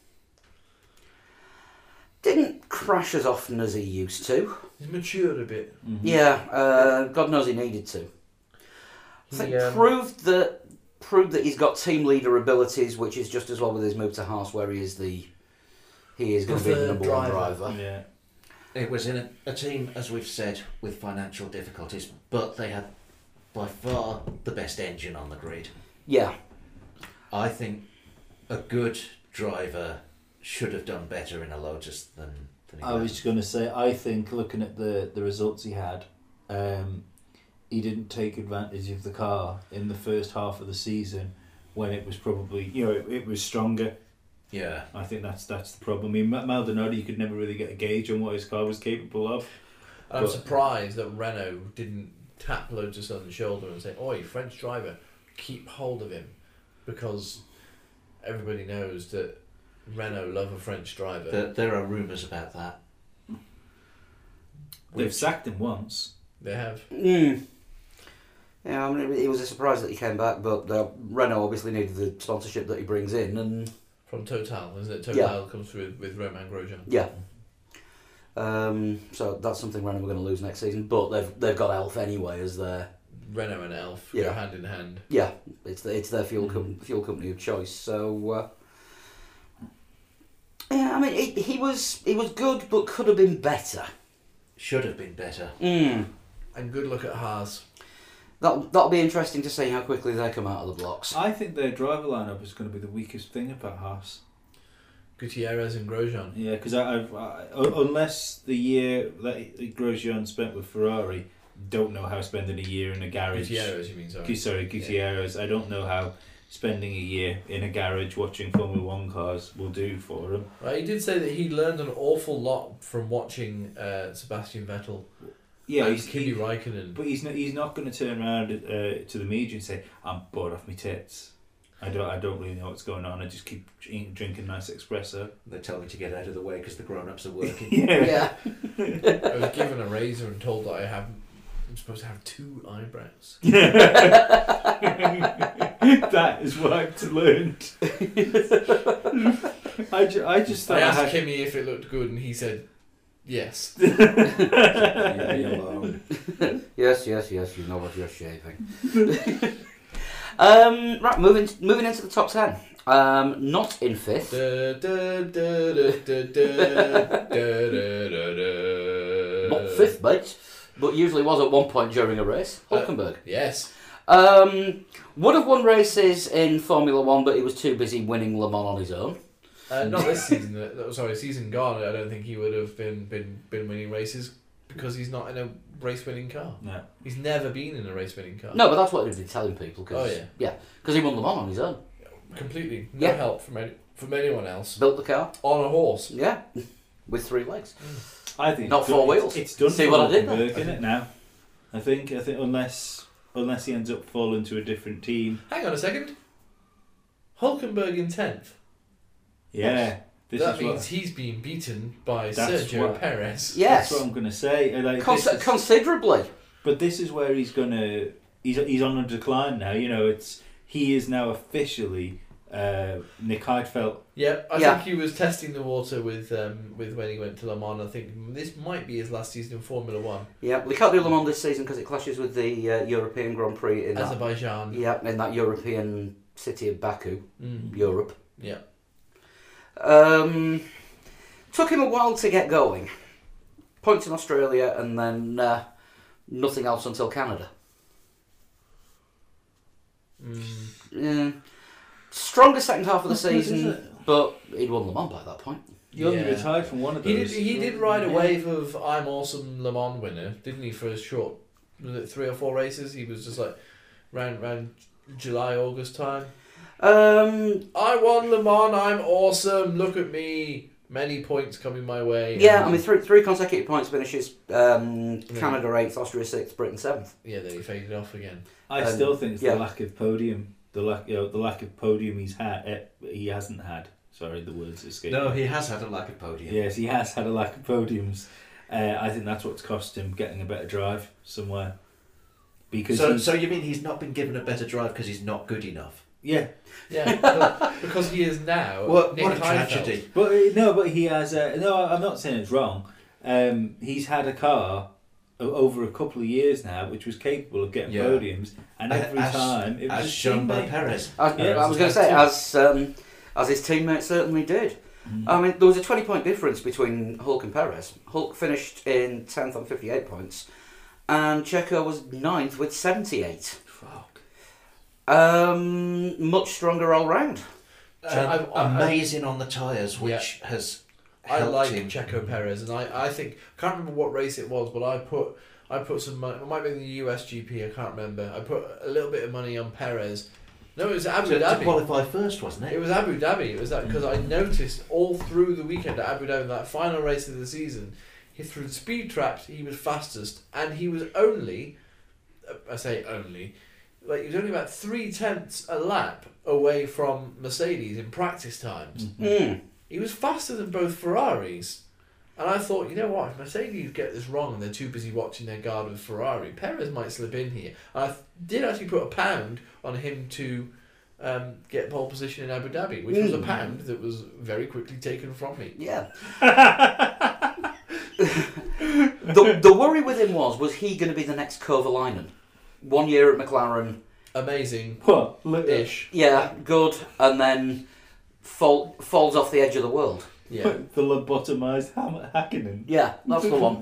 Didn't crash as often as he used to. He's matured a bit. Mm-hmm. Yeah, uh, God knows he needed to. I think He, um, proved that proved that he's got team leader abilities, which is just as well with his move to Haas, where he is the he is going to be the Preferred number one driver. driver. Yeah. It was in a, a team, as we've said, with financial difficulties, but they had by far the best engine on the grid. Yeah, I think a good driver should have done better in a Lotus than, than he I was did. just going to say, I think looking at the, the results he had, um, he didn't take advantage of the car in the first half of the season when it was probably, you know, it, it was stronger. Yeah. I think that's that's the problem. I mean, Ma- Maldonado, you could never really get a gauge on what his car was capable of. And I'm But- surprised that Renault didn't tap Lotus on the shoulder and say, "Oi, French driver, keep hold of him," because everybody knows that Renault love a French driver. There, there are rumours about that. They've sacked him once. They have. mm. yeah. I mean, it, it was a surprise that he came back, but uh, Renault obviously needed the sponsorship that he brings in, and From Total, isn't it? Total Yeah. comes with, with Romain Grosjean. yeah. Um, so that's something Renault are going to lose next season, but they've they've got Elf anyway as their Renault and Elf Yeah. go hand in hand. yeah. It's the, it's their fuel com- fuel company of choice. So. Uh, yeah, I mean, it, he was he was good, but could have been better. Should have been better. Mm. And good look at Haas. That'll, that'll be interesting to see how quickly they come out of the blocks. I think their driver lineup is going to be the weakest thing about Haas. Gutierrez and Grosjean. Yeah, because I've I, un- unless the year that Grosjean spent with Ferrari, don't know how spending a year in a garage. Gutierrez, you mean, sorry. Gu- Sorry, Gutierrez. I don't know how spending a year in a garage watching Formula One cars will do for him. Right, he did say that he learned an awful lot from watching uh, Sebastian Vettel Yeah, and he's, Kimi he, Raikkonen. but he's not. He's not going to turn around uh, to the media and say, "I'm bored off my tits." I don't. I don't really know what's going on. I just keep drink, drinking nice espresso. They tell me to get out of the way because the grown-ups are working. Yeah. I was given a razor and told that I have. I'm supposed to have two eyebrows. That is what I've learned. I, ju- I just thought I I asked had... Kimmy if it looked good, and he said, "Yes." Leave me alone. Yes, yes, yes. You know what you're shaving. um, right, moving moving into the top ten. Um, not in fifth. Da, da, da, da, da, da, da, da, da. Not fifth, mate. But usually was at one point during a race. Hulkenberg. Uh, yes. Um, would have won races in Formula One, but he was too busy winning Le Mans on his own. Uh, not this season. uh, Sorry, season gone. I don't think he would have been, been, been winning races because he's not in a race-winning car. No. He's never been in a race-winning car. No, but that's what he'd been telling people. Cause, Oh, yeah. Yeah, because he won Le Mans on his own. Completely. No Yeah. help from any, from anyone else. Built the car. On a horse. Yeah, with three legs. I think Not it's four done- wheels. It's, it's done. See for what I did Hulkenberg, there? isn't it now? I think. I think unless unless he ends up falling to a different team. Hang on a second. Hulkenberg in tenth. Yeah. This that is means what, he's being beaten by That's Sergio what- Perez. Yes, That's what I'm going to say. Uh, Like, Cons- this is- considerably. but this is where he's going to. He's he's on a decline now. You know, it's he is now officially uh, Nick Heidfeld. Yeah, I Yeah. think he was testing the water with um, with when he went to Le Mans. I think this might be his last season in Formula One. Yeah, we can't do Le Mans this season because it clashes with the uh, European Grand Prix in that, Azerbaijan. yeah, in that European city of Baku, Mm. Europe. Yeah. Um, took him a while to get going. Points in Australia and then uh, nothing else until Canada. Mm. Yeah. Stronger second half of the That's good, season, isn't it? but he'd won Le Mans by that point. He only Yeah. retired from one of He those. did. He did ride a Yeah. wave of "I'm awesome" Le Mans winner, didn't he? For a short, was it three or four races? He was just like round round July, August time. Um, I won Le Mans. I'm awesome. Look at me. Many points coming my way. yeah, And- I mean, three, three consecutive points finishes. Um, Yeah. Canada eighth, Austria sixth, Britain seventh. yeah. Then he faded off again. I Um, still think it's yeah. the lack of podium. The lack, you know, the lack of podium he's had. Eh, he hasn't had. Sorry, the words escape. No, me. he has had a lack of podium. Yes, he has had a lack of podiums. Uh, I think that's what's cost him getting a better drive somewhere. Because So, he's- so you mean he's not been given a better drive because he's not good enough? yeah, Yeah, but- because he is now. What, Nick what a Heidfeld. tragedy! but uh, no, but he has. Uh, no, I'm not saying it's wrong. Um, he's had a car o- over a couple of years now, which was capable of getting Yeah. podiums, and every As- time it was As just shown by teammate. Perez. I, Yeah, I was going to say, as um, as his teammates certainly did. Mm. I mean, there was a twenty point difference between Hulk and Perez. Hulk finished in tenth on fifty-eight points, and Checo was ninth with seventy-eight. Fuck. Um, much stronger all round. Uh, I, I, I, Amazing on the tyres, which has I helped like him. Checo Perez, and I, I think I can't remember what race it was, but I put I put some money. It might be the U S G P. I can't remember. I put a little bit of money on Perez. No, it was Abu to, to Dhabi. qualify first, wasn't It it? was Abu Dhabi. It was that because I noticed all through the weekend at Abu Dhabi, that final race of the season, he through the speed track he was fastest, and he was only, I say only, like he was only about three tenths a lap away from Mercedes in practice times. Hmm. He was faster than both Ferraris. And I thought, you know what, if Mercedes get this wrong and they're too busy watching their guard with Ferrari, Perez might slip in here. And I th- did actually put a pound on him to um, get pole position in Abu Dhabi, which was a Mm. pound that was very quickly taken from me. Yeah. the the worry with him was was he going to be the next Kovalainen? One year at McLaren, Amazing What? Look, ish. yeah, good, and then fall, falls off the edge of the world. Yeah. the lobotomized Ham- Hakkinen. Yeah, that's the one.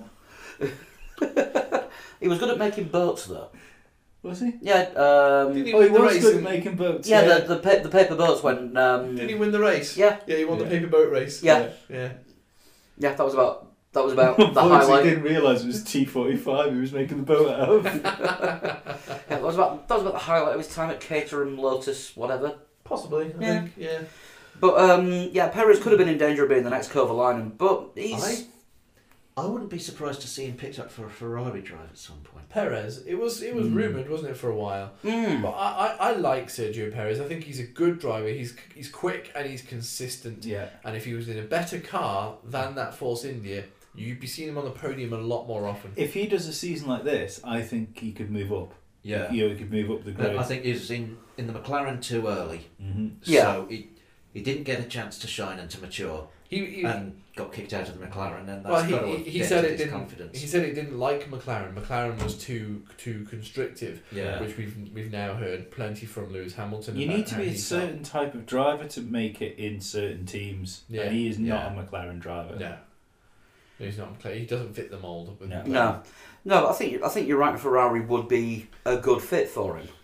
He was good at making boats, though. Was he? Yeah, um, Didn't he Oh, he win the was race? good at in- making boats. yeah, the the, pa- the paper boats when um, Didn't he win the race? yeah, Yeah, he won Yeah. the paper boat race. Yeah. Yeah. yeah, that was about that was about Of the course, he highlight. didn't realise it was T forty-five he was making the boat out of. Yeah, that was about that was about the highlight of his time at Caterham, Lotus, whatever. Possibly, I Yeah. think. Yeah. But um, yeah, Perez could have been in danger of being the next Kovalainen, but he's I I wouldn't be surprised to see him picked up for a Ferrari drive at some point. Perez, it was it was Mm. rumoured, wasn't it, for a while? Mm. But I, I, I like Sergio Perez. I think he's a good driver. He's he's quick and he's consistent. Yeah. And if he was in a better car than that Force India, you'd be seeing him on the podium a lot more often. If he does a season like this, I think he could move up. Yeah. You know, he could move up the grade. I think he was in, in the McLaren too early. Mm-hmm. Yeah. So he, he didn't get a chance to shine and to mature. He, he And got kicked out of the McLaren, and that's well, got to he, have he, he said dented it his didn't. confidence. He said it didn't like McLaren. McLaren was too too constrictive, Yeah. which we've we've now heard plenty from Lewis Hamilton. You about need to how be a he certain type of driver to make it in certain teams. Yeah. And he is not Yeah. a McLaren driver. felt. No, he's not McLaren. He doesn't fit the mould. With No. McLaren. No, no. But I think I think you're right. Ferrari would be a good fit for him.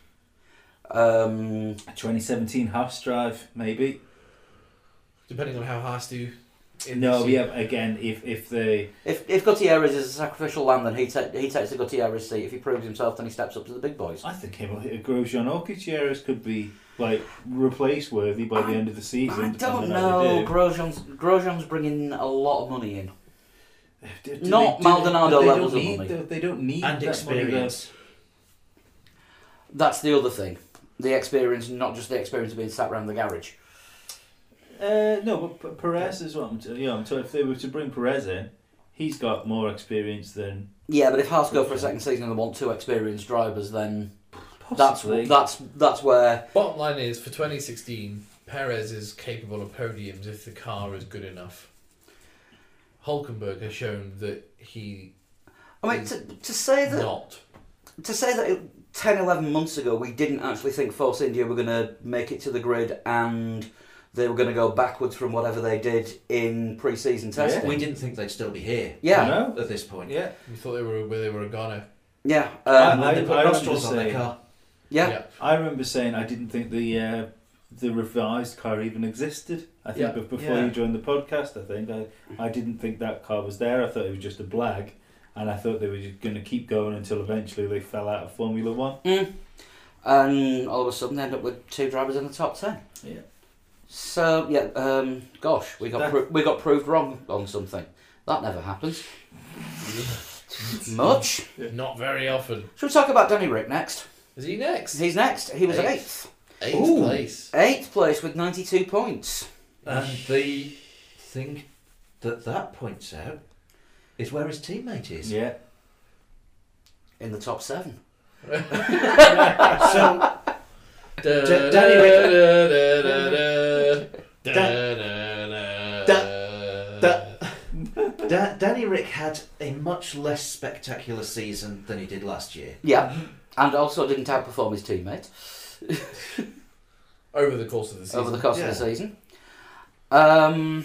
Um, A twenty seventeen Haas drive, maybe. Depending on how Haas do. in No, this yeah. year. Again, if if they if if Gutierrez is a sacrificial lamb, then he ta- he takes the Gutierrez seat. If he proves himself, then he steps up to the big boys. I think him, Grosjean or Gutierrez could be like replace worthy by the I- end of the season. I don't depending on how know. they do. Grosjean's Grosjean's bringing a lot of money in. Do- do Not they- do- Maldonado but they levels don't of need, money. They, they don't need and that experience. That's the other thing. The experience, not just the experience of being sat around the garage. Money there. Uh, no, but P- Perez is what I'm. T- you know, I'm t- if they were to bring Perez in, he's got more experience than Yeah, but if Haas go for a second season and they want two experienced drivers, then that's possibly. that's that's where. Bottom line is, for twenty sixteen, Perez is capable of podiums if the car is good enough. Hulkenberg has shown that he I mean, to, to say is that not. to say that it, ten, eleven months ago we didn't actually think Force India were going to make it to the grid and they were going to go backwards from whatever they did in pre-season testing. We didn't think they'd still be here Yeah, No. at this point. Yeah. You thought they were where they were a goner. yeah, I- um, And then they put I nostrils on remember their saying- car. yeah. I remember saying I didn't think the uh, the revised car even existed. I think Yeah. be- before Yeah. you joined the podcast, I think I, I didn't think that car was there. I thought it was just a blag, and I thought they were just going to keep going until eventually they fell out of Formula One. Mm. And all of a sudden they end up with two drivers in the top ten. Yeah. So yeah, um, gosh, we got That- pro- we got proved wrong on something. That never happens. Much. Not very often. Should we talk about Danny Rick next? Is he next? He's next. He was Eighth. eighth. Eighth Ooh. place. Eighth place with ninety-two points. And the thing that that points out is where his teammate is. Yeah. In the top seven. So Da- Da- Danny Rick- da- da- da- da- Da- da- da- Da- da- Da- Danny Rick had a much less spectacular season than he did last year. Yeah. And also didn't outperform his teammate Over the course of the season. over the course Yeah. of the season. Um,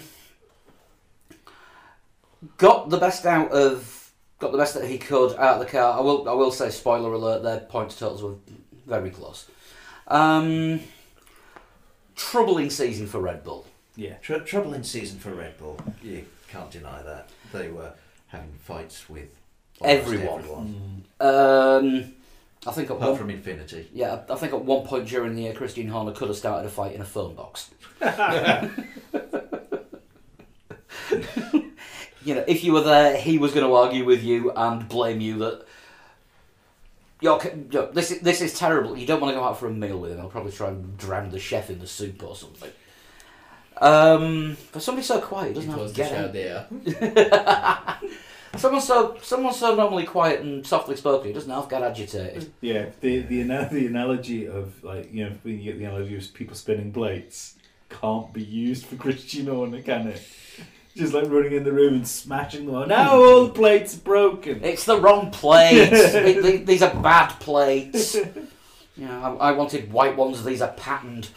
got the best out of got the best that he could out of the car. I will I will say, spoiler alert, their points totals were very close. Um, troubling season for Red Bull. Yeah. Tr- troubling season for Red Bull. You can't deny that. They were having fights with almost Everyone. everyone, Um, I think at apart one from Infinity. yeah, I think at one point during the year, Christian Horner could have started a fight in a phone box. You know, if you were there, he was going to argue with you and blame you that you're, you know, this is this is terrible. You don't want to go out for a meal with him. I'll probably try and drown the chef in the soup or something. Um, for somebody so quiet, he doesn't It have was to the get show out. there. Someone so someone so normally quiet and softly spoken, he doesn't have to get agitated. Yeah. The the ana- the analogy of like you know when you get the analogy of people spinning plates can't be used for Christian Horner, can it? Just like running in the room and smashing them all. Now all the plates are broken. It's the wrong plates. It- the- these are bad plates. You know, I, I wanted white ones. These are patterned.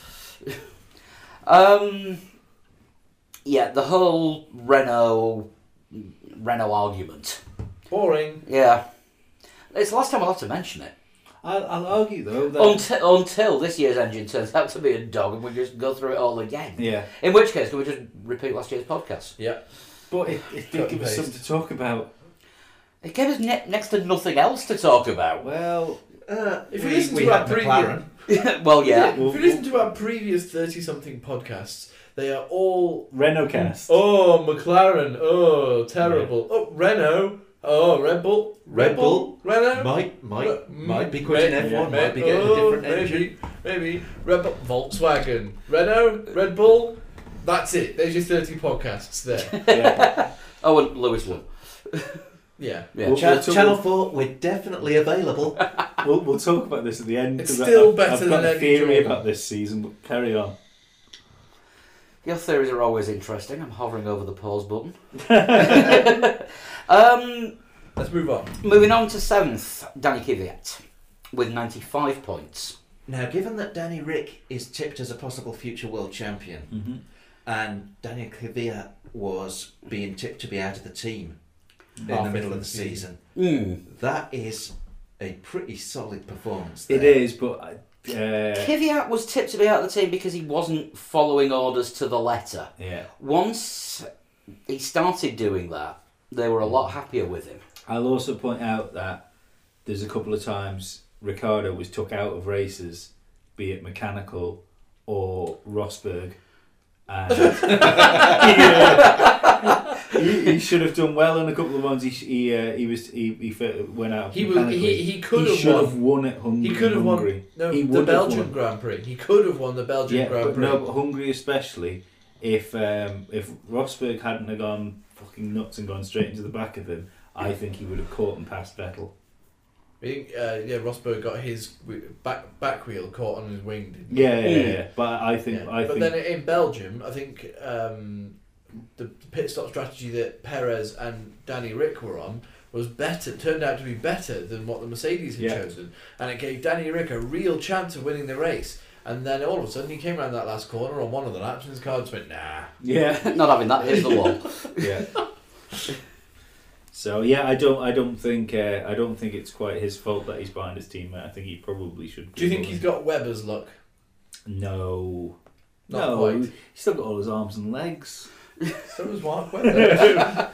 um, yeah, the whole Renault Renault argument. Boring. Yeah, it's the last time I'll have to mention it. I'll, I'll argue though that Until until this year's engine turns out to be a dog, and we just go through it all again. yeah, In which case, can we just repeat last year's podcast? Yeah. but it, it did Cut give and us paste. something to talk about. It gave us ne- next to nothing else to talk about. Well, Uh, If you we, listen we to our had previous, McLaren. Well, yeah. If you listen to our previous thirty-something podcasts, they are all... Renault cast. Oh, McLaren. Oh, terrible. Yeah. Oh, Renault. Oh, Red Bull. Red Bull. Renault. Might might Uh, might be quitting maybe, F one. maybe, Might be getting oh, a different maybe, engine. Maybe. Red Bull. Volkswagen. Renault. Red Bull. That's it. There's your thirty podcasts there. Yeah. Oh, and Lewis won. Yeah. Yeah. We'll, Cha- we'll talk, Channel Four, we're definitely available. we'll, we'll talk about this at the end. It's 'cause still I've, better I've than got a Eddie theory Jordan. about this season, but carry on. Your theories are always interesting. I'm hovering over the pause button. um, Let's move on. moving on to seventh, Danny Kvyat with ninety-five points. Now, given that Danny Rick is tipped as a possible future world champion, Mm-hmm. and Daniel Kvyat was being tipped to be out of the team in Halfway the middle through of the the season, Mm. that is a pretty solid performance. It there. is, but uh, Kvyat was tipped to be out of the team because he wasn't following orders to the letter. yeah. Once he started doing that, they were a lot happier with him. I'll also point out that there's a couple of times Ricardo was took out of races, be it mechanical or Rosberg, and he, he should have done well in a couple of ones. He he uh, he was he, he fe- went out. He was. mechanically. He, he could He have should won. have won at Hungary. He could have won. Hungary. No, He the would have Belgian won. Grand Prix. He could have won the Belgian Yeah, Grand but Prix. no, but Hungary especially. If um, if Rosberg hadn't have gone fucking nuts and gone straight into the back of him, I think he would have caught and passed Vettel. I think, uh, yeah, Rosberg got his w- back back wheel caught on his wing. Didn't he? Yeah, yeah, Mm. yeah. But I think Yeah. I but think then in Belgium, I think um, the pit stop strategy that Perez and Danny Rick were on was better. Turned out to be better than what the Mercedes had Yeah. chosen, and it gave Danny Rick a real chance of winning the race. And then all of a sudden, he came around that last corner on one of the laps, and his car just went nah. yeah. Not having that, here's the wall. Yeah. So yeah, I don't, I don't think, uh, I don't think it's quite his fault that he's behind his teammate. I think he probably should. Do you think be he's got Webber's luck? No. Not no, quite. he's still got all his arms and legs. So does Mark Webber.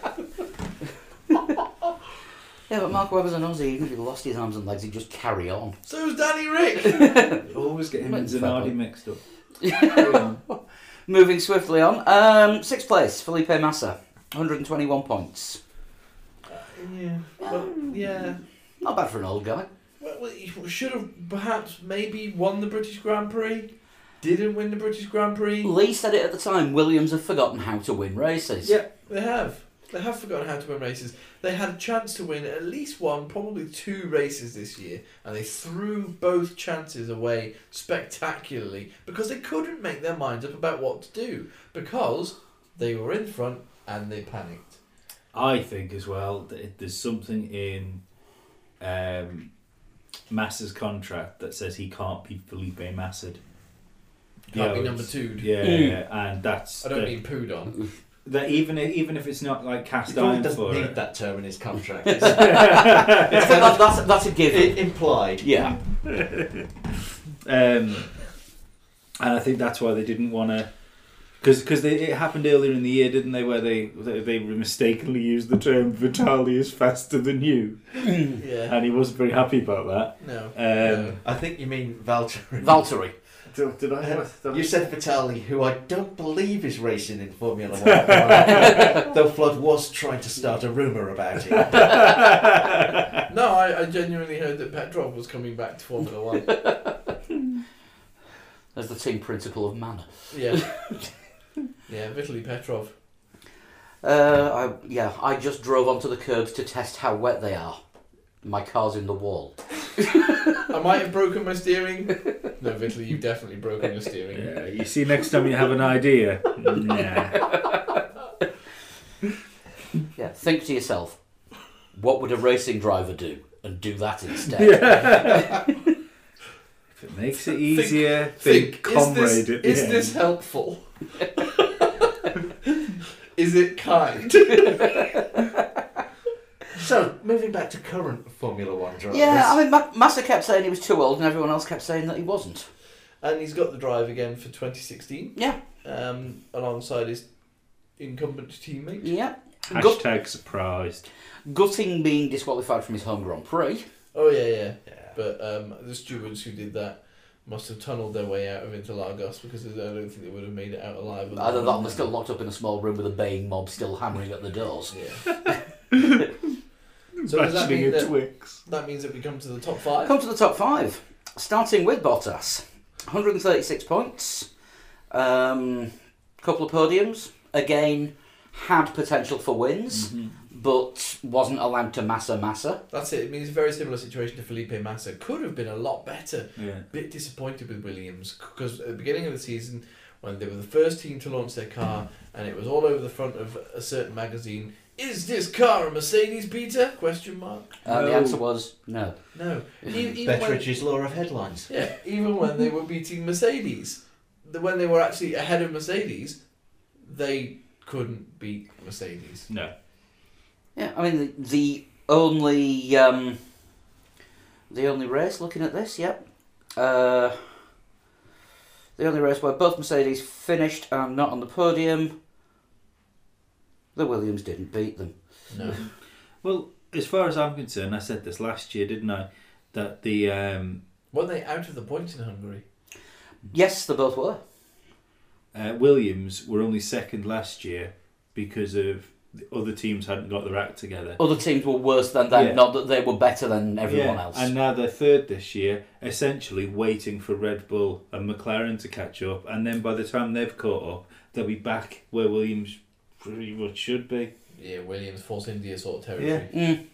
Yeah, but Mark Webber's an Aussie. Even if he lost his arms and legs, he'd just carry on. So does Danny Rick. Always get him and Fair Zanardi play. mixed up. Carry on. Moving swiftly on. Um, sixth place, Felipe Massa, one hundred twenty-one points. yeah. Well, yeah. Not bad for an old guy. Well, well, he should have perhaps maybe won the British Grand Prix. Didn't win the British Grand Prix. Lee said it at the time, Williams have forgotten how to win races. Yeah, they have. They have forgotten how to win races. They had a chance to win at least one, probably two races this year, and they threw both chances away spectacularly because they couldn't make their minds up about what to do because they were in front and they panicked. I think as well that it- there's something in um, Massa's contract that says he can't be Felipe Massa'd. Can't Yeah, be it's- number two. Yeah, Mm. yeah, and that's I don't that, mean pooed on. that even if, even if it's not like He cast probably iron doesn't for need it. that term in his contract. I It's think that, that's, that's a given. i- implied. Yeah. Um, and I think that's why they didn't want to, because because it happened earlier in the year, didn't they? Where they they, they mistakenly used the term "Vitali is faster than you," Yeah. and he wasn't very happy about that. No. Um, no. I think you mean Valtteri. Valtteri. Did, did I? You said Vitali, who I don't believe is racing in Formula One. Though Flood was trying to start a rumour about it. No, I, I genuinely heard that Petrov was coming back to Formula One. As the team principal of Manor. Yeah. Yeah, Vitaly Petrov. Uh, I, yeah, I just drove onto the curbs to test how wet they are. My car's in the wall. I might have broken my steering. No, Vitaly, you've definitely broken your steering. Yeah, you see, next time you have an idea, nah. Yeah, think to yourself, what would a racing driver do? And do that instead. Yeah. If it makes it easier, think, comrade. is this, at the is end. this helpful? Is it kind? So, moving back to current Formula One drivers. Yeah, I mean, Ma- Massa kept saying he was too old, and everyone else kept saying that he wasn't. And he's got the drive again for twenty sixteen, Yeah, um, alongside his incumbent teammate. yeah. Gut- Hashtag surprised. gutting being disqualified from his home Grand Prix. Oh yeah, yeah. Yeah. But um, the stewards who did that must have tunnelled their way out of Interlagos because I don't think they would have made it out alive. Either that, or they're still locked up in a small room with a baying mob still hammering at the doors. Yeah. So does that mean that, Twix. that means that we come to the top five? Come to the top five, starting with Bottas, one hundred thirty-six points, um, couple of podiums. Again, had potential for wins, Mm-hmm. but wasn't allowed to Massa Massa. That's it. I mean, it's a very similar situation to Felipe Massa. Could have been a lot better. Yeah. Bit disappointed with Williams because at the beginning of the season, when they were the first team to launch their car, and it was all over the front of a certain magazine. Is this car a Mercedes, Peter? Question mark. Uh, The No. answer was no. No. E- even when, Betteridge's law of headlines. yeah, even when they were beating Mercedes, the, when they were actually ahead of Mercedes, they couldn't beat Mercedes. No. Yeah, I mean the, the only um, the only race looking at this, yep. Uh, the only race where both Mercedes finished and not on the podium. The Williams didn't beat them. No. Well, as far as I'm concerned, I said this last year, didn't I? That the um, Weren't they out of the points in Hungary? Yes, they both were. uh, Williams were only second last year because of the other teams hadn't got their act together. Other teams were worse than them, Yeah. not that they were better than everyone Yeah, else. And now they're third this year, essentially waiting for Red Bull and McLaren to catch up. And then by the time they've caught up, they'll be back where Williams pretty much should be. Yeah, Williams, Force India sort of territory. Mm.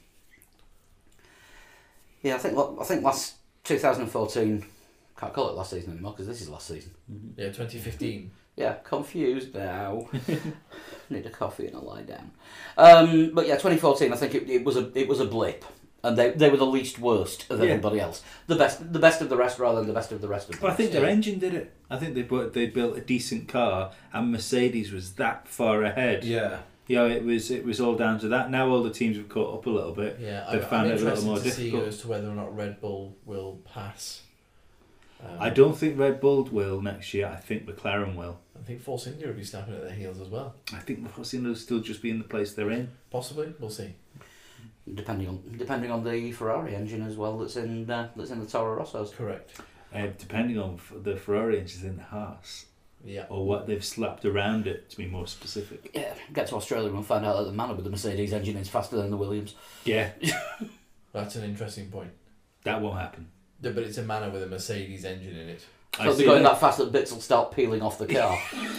Yeah, I think I think last twenty fourteen, can't call it last season anymore because this is last season. Yeah, twenty fifteen. Yeah, confused now. Need a coffee and a lie down. Um, but yeah, twenty fourteen. I think it, it was a it was a blip, and they they were the least worst of Yeah. everybody else. The best the best of the rest rather than the best of the rest of the Well, I think rest. their engine did it. I think they built, they built a decent car, and Mercedes was that far ahead. Yeah. You know, it was it was all down to that. Now all the teams have caught up a little bit. Yeah, They've I, found I'm it a little interested more to see difficult. as to whether or not Red Bull will pass. Um, I don't think Red Bull will next year. I think McLaren will. I think Force India will be snapping at their heels as well. I think McLaren will still just be in the place they're in. Possibly, we'll see. Depending on depending on the Ferrari engine as well that's in uh, that's in the Toro Rossos. Correct. Uh, depending on f- the Ferrari engines in the Haas, Yeah. or what they've slapped around it, to be more specific. Yeah, get to Australia and we'll find out that the man with the Mercedes engine is faster than the Williams. Yeah, That's an interesting point. that won't happen. Yeah, but it's a manor with a Mercedes engine in it. I So see they're going that. that fast that bits will start peeling off the car.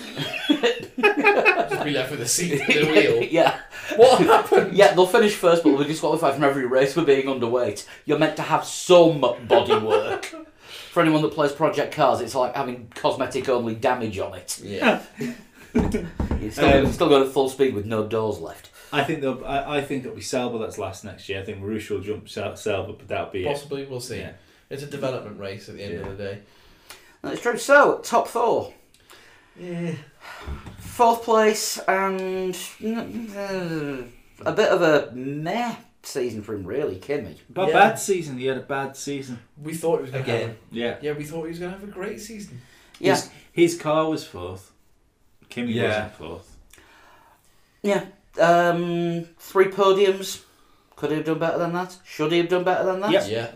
Just be left with a seat and a wheel. Yeah. What happened? Yeah, they'll finish first, but they'll be disqualified from every race for being underweight. You're meant to have some body work. For anyone that plays Project Cars, it's like having cosmetic-only damage on it. Yeah. You're still, Um, still going at full speed with no doors left. I think they'll. I, I think it'll be Sauber that's last next year. I think Marussia will jump Sal- Sauber, but that'll be it. Possibly, we'll see. Yeah. It's a development race at the end Yeah. of the day. That's true. So, top four. Yeah. Fourth place and uh, a bit of a meh season for him, really, Kimmy. But Yeah. bad season. He had a bad season. We thought he was going to Again. have. Yeah. Yeah, we thought he was going to have a great season. Yeah, His, his car was fourth. Kimmy Yeah. wasn't fourth. yeah. Um, three podiums. Could he have done better than that? Should he have done better than that? Yep. Yeah.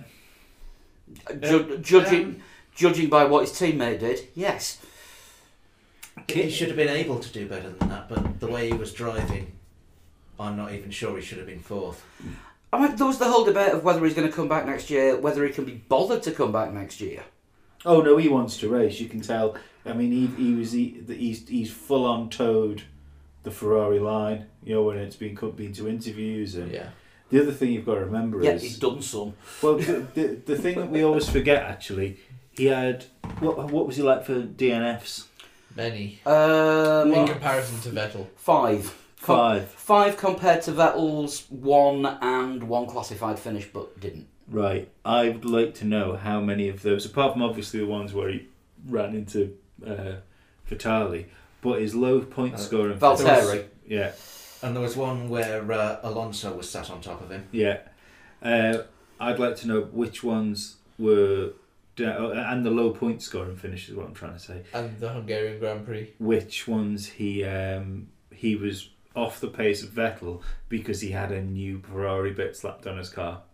Ju- judging, um, judging by what his teammate did, yes. He should have been able to do better than that, but the way he was driving, I'm not even sure he should have been fourth. I mean, there was the whole debate of whether he's going to come back next year, whether he can be bothered to come back next year. Oh no, he wants to race. You can tell. I mean, he he was he, he's he's full on towed the Ferrari line. You know, when it's been cut been to interviews, and Yeah. the other thing you've got to remember Yeah, is he's done some. well, the, the the thing that we always forget actually, he had what what was he like for D N Fs? Many. Um, In comparison to Vettel. five. Com- Five. Five compared to Vettel's one and one classified finish, but didn't. Right. I would like to know how many of those, apart from obviously the ones where he ran into uh, Vitali, but his low point Uh, scoring. Valtteri. Yeah. And there was one where uh, Alonso was sat on top of him. Yeah. Uh, I'd like to know which ones were, and the low point scoring finish is what I'm trying to say. And the Hungarian Grand Prix. Which ones he um, he was off the pace of Vettel because he had a new Ferrari bit slapped on his car.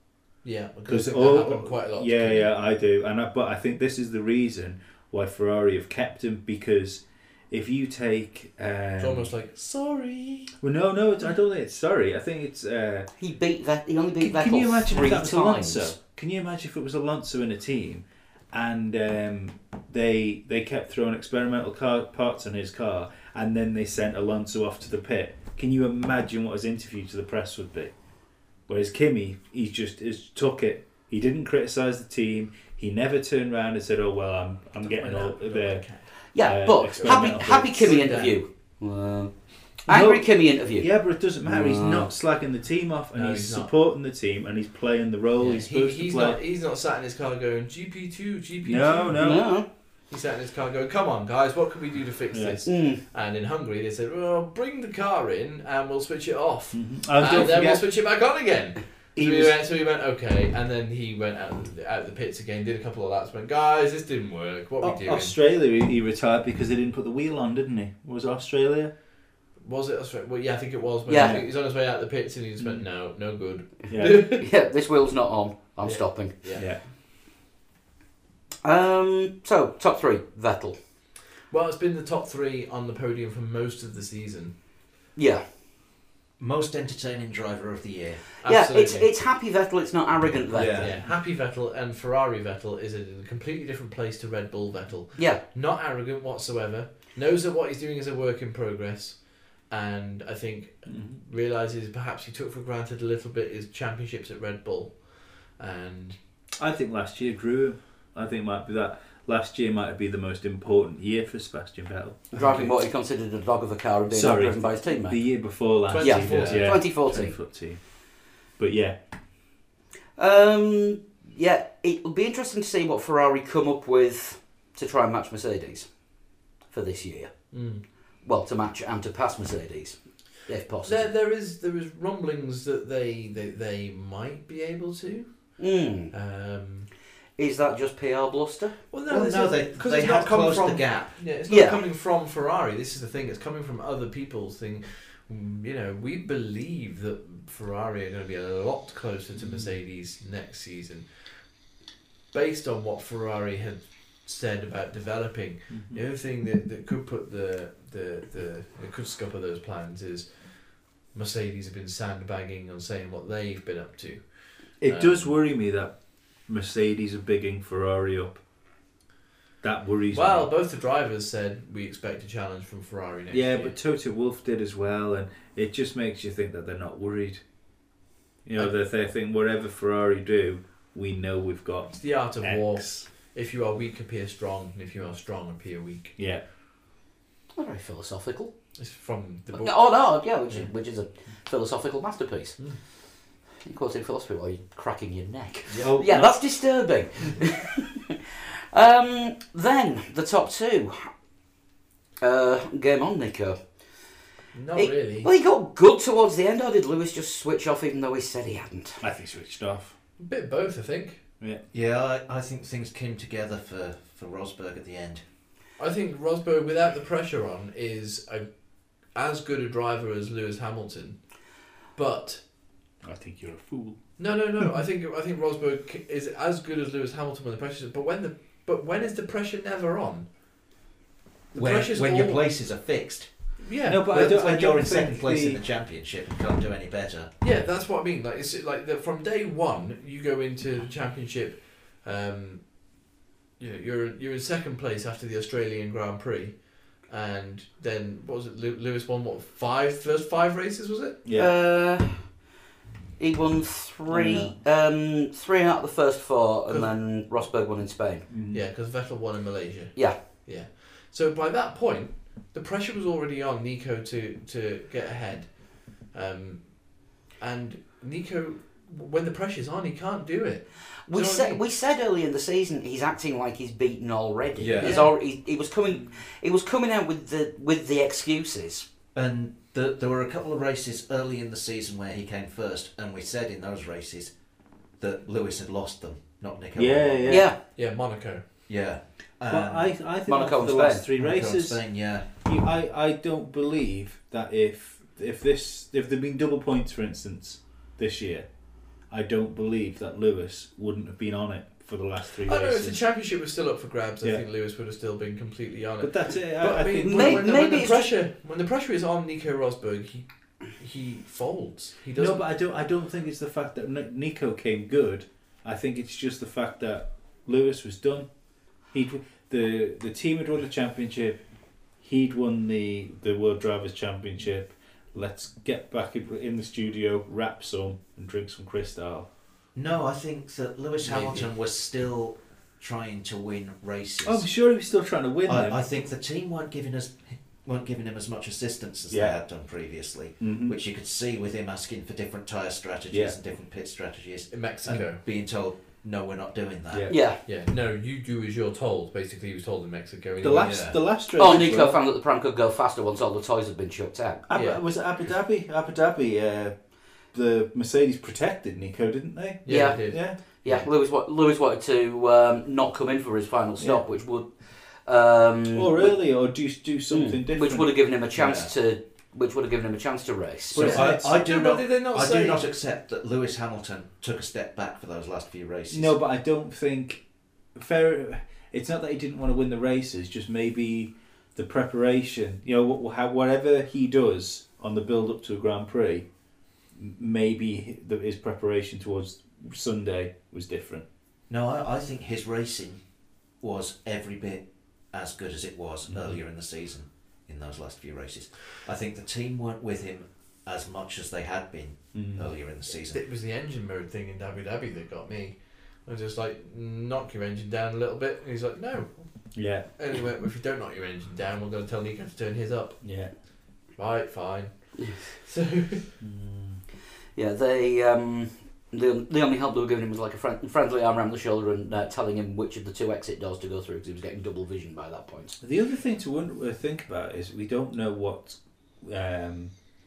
Yeah, Because because all that happened quite a lot. yeah, yeah, I do, and I, but I think this is the reason why Ferrari have kept him, because if you take, um, It's almost like sorry. well, no, no, it's, I don't think it's sorry. I think it's. Uh, He beat Vet- He only beat can, Vettel can you imagine three if that was times. Alonso? Can you imagine if it was Alonso in a team, and um, they they kept throwing experimental car parts on his car, and then they sent Alonso off to the pit? Can you imagine what his interview to the press would be? Whereas Kimi, he just is, took it. He didn't criticise the team. He never turned around and said, "Oh well, I'm I'm getting all the." Yeah, Uh, but happy experimental happy bits. Kimi Sit down. interview. Well, angry No. Kimi interview. Yeah, but it doesn't matter. He's No. not slagging the team off, and No, he's, he's not. supporting the team, and he's playing the role Yeah, he's he, supposed he's to play. not. He's not sat in his car going G P two, G P two. No, no. No. He sat in his car going, "Come on, guys, what can we do to fix Yeah. this?" Mm. And in Hungary, they said, "Well, bring the car in, and we'll switch it off, Mhm. Oh, and don't then we'll forget, switch it back on again." So he we, was, went, so we went, okay, and then he went out, out the pits again, did a couple of laps, went, "Guys, this didn't work. What are we Au- doing?" Australia. He, he retired because they didn't put the wheel on, didn't he? Was it Australia? Was it Australia? Well, yeah, I think it was. When Yeah. he was on his way out the pits, and he just went, "No, no good." Yeah, Yeah, this wheel's not on. I'm Yeah. stopping. Yeah. yeah. Um. So top three: Vettel. Well, it's been the top three on the podium for most of the season. Yeah. Most entertaining driver of the year. Yeah. It's Absolutely. it's happy Vettel. It's not arrogant Vettel. Yeah. Yeah, happy Vettel and Ferrari Vettel is in a completely different place to Red Bull Vettel. Yeah. Not arrogant whatsoever. Knows that what he's doing is a work in progress, and I think Mhm. realizes perhaps he took for granted a little bit his championships at Red Bull, and I think last year grew him. I think might be that last year might be the most important year for Sebastian Vettel. Driving what he considered a dog of a car and being Sorry, driven by his teammate. The year before last twenty year, fourteen. yeah, twenty fourteen. fourteen. But yeah, Um, yeah, it'll be interesting to see what Ferrari come up with to try and match Mercedes for this year. mm. Well, to match and to pass Mercedes, if possible. there there is there is rumblings that they they, they might be able to. Mm. Um, Is that just P R bluster? well, Well, this no, is- they, 'cause they it's not had come closed from, the gap. Yeah, it's not Yeah. coming from Ferrari. This is the thing. It's coming from other people's thing. Mm, You know, we believe that Ferrari are going to be a lot closer to Mercedes next season, based on what Ferrari had said about developing. The other thing that, that could put the the the that could scupper those plans is Mercedes have been sandbagging on saying what they've been up to. it Um, does worry me that Mercedes are bigging Ferrari up. That worries Well, me. both the drivers said we expect a challenge from Ferrari next Yeah, year. but Toto Wolff did as well, and it just makes you think that they're not worried. You know, Uh, that they think whatever Ferrari do, we know we've got It's the art of war. X. If you are weak, appear strong, and if you are strong, appear weak. Yeah. Not very philosophical. It's from the book. Oh no, yeah, which Yeah. is which is a philosophical masterpiece. Mm. You're quoting philosophy while you're cracking your neck. Oh, Yeah, no. that's disturbing. um, then the top two. Uh, game on, Nico. Not It- really. Well, he got good towards the end, or did Lewis just switch off even though he said he hadn't? I think switched off. A bit both, I think. Yeah. Yeah, I, I think things came together for, for Rosberg at the end. I think Rosberg, without the pressure on, is a, as good a driver as Lewis Hamilton. But I think you're a fool. no, no, no. I think I think Rosberg c- is as good as Lewis Hamilton when the pressure. But when the but when is the pressure never on? The When, pressure's when your all- places are fixed. Yeah, No, but I When, don't, when I you're don't in second think place the, in the championship and can't do any better. yeah, that's what I mean. Like it's like the, from day one, you go into the championship. Um, you know, you're you're in second place after the Australian Grand Prix, and then what was it? Lew- Lewis won what five first five races was it? yeah. Uh, he won three, um, three out of the first four, and Good. then Rosberg won in Spain. Mm. Yeah, because Vettel won in Malaysia. Yeah. Yeah. So by that point, the pressure was already on Nico to, to get ahead. Um, and Nico, when the pressure's on, he can't do it. We Do you know what I said mean? we said early in the season he's acting like he's beaten already. Yeah. He's Yeah. already, he was coming he was coming out with the with the excuses. And the, there were a couple of races early in the season where he came first, and we said in those races that Lewis had lost them, not Nico. Yeah, Yeah. yeah. Yeah, Monaco. Yeah. Um, Well, I, I think Monaco after and the last Spain. three Monaco and races, Spain, yeah. you, I, I don't believe that if if this if there'd been double points, for instance, this year, I don't believe that Lewis wouldn't have been on it for the last three I know if races. the championship was still up for grabs, I Yeah. think Lewis would have still been completely on it. But that's it. But I, I, I mean, think when, May- when the, maybe when the it's pressure when the pressure is on Nico Rosberg, he he folds. He doesn't. no, but I don't. I don't think it's the fact that Ni- Nico came good. I think it's just the fact that Lewis was done. He the the team had won the championship. He'd won the the World Drivers' Championship. Let's get back in, in the studio, wrap some, and drink some Cristal. No, I think that Lewis Maybe. Hamilton was still trying to win races. Oh, I'm sure he was still trying to win them. I, I think the team weren't giving us weren't giving him as much assistance as Yeah. they had done previously, Mhm. which you could see with him asking for different tyre strategies Yeah. and different pit strategies, in Mexico. and being told, "No, we're not doing that." Yeah. Yeah. Yeah, no, you do as you're told. Basically, he was told in Mexico. and The he went, last, yeah. the last race. Oh, as Nico well- found that the pram could go faster once all the toys had been chucked out. Abu, Yeah. Was it Abu Dhabi? Abu Dhabi. Uh, the Mercedes protected Nico, didn't they? Yeah, Yeah. he did. Yeah. Yeah, Lewis, wa- Lewis wanted to um, not come in for his final stop, which would... Um, Or early, or do do something mm, different. Which would have given him a chance to... Which would have given him a chance to race. So But I, it's- I do No, but not, did they not I say- do not accept that Lewis Hamilton took a step back for those last few races. No, but I don't think fair. It's not that he didn't want to win the races. Just maybe the preparation. You know, wh- how whatever he does on the build up to a Grand Prix, m- maybe the, his preparation towards Sunday was different. No, I, I think his racing was every bit as good as it was Mhm. earlier in the season in those last few races. I think the team weren't with him as much as they had been earlier in the season. It was the engine mode thing in Abu Dhabi that got me. I was just like, knock your engine down a little bit. And he's like, no. Yeah, And he went, well, if you don't knock your engine down, we're going to tell Nico to turn his up. yeah. Right, fine. So, Yeah, they... Um, the, the only help they were giving him was like a friend, friendly arm around the shoulder and uh, telling him which of the two exit doors to go through because he was getting double vision by that point. The other thing to wonder, uh, think about is we don't know what. Um,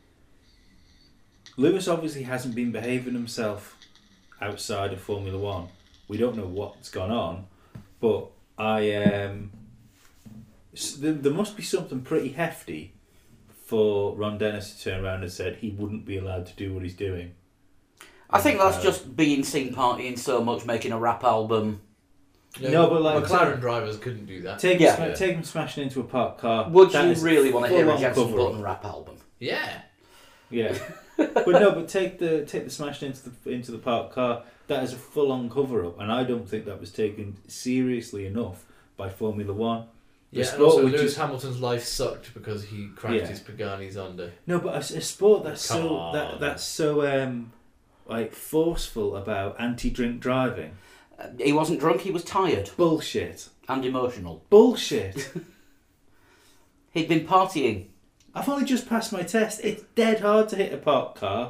Lewis obviously hasn't been behaving himself outside of Formula One. We don't know what's gone on, but I um, s- there, there must be something pretty hefty for Ron Dennis to turn around and said he wouldn't be allowed to do what he's doing. I think that's Uh, just being seen partying so much, making a rap album. you No, but like- McLaren drivers couldn't do that. Take Yeah. him, sma- take him smashing into a parked car. Would that you is really want to hear a full-on Jensen cover-up. Button rap album? Yeah. Yeah, but no, but take the take the smashed into the into the parked car. That is a full on cover up, and I don't think that was taken seriously enough by Formula One. The Yeah, and sport also would Lewis just- Hamilton's life sucked because he crashed Yeah. his Pagani's under. No, but a, s- a sport that's Come so on. that that's so um like forceful about anti-drink driving. Uh, he wasn't drunk, he was tired Bullshit. and emotional. Bullshit. He'd been partying. I've only just passed my test. It's dead hard to hit a parked car.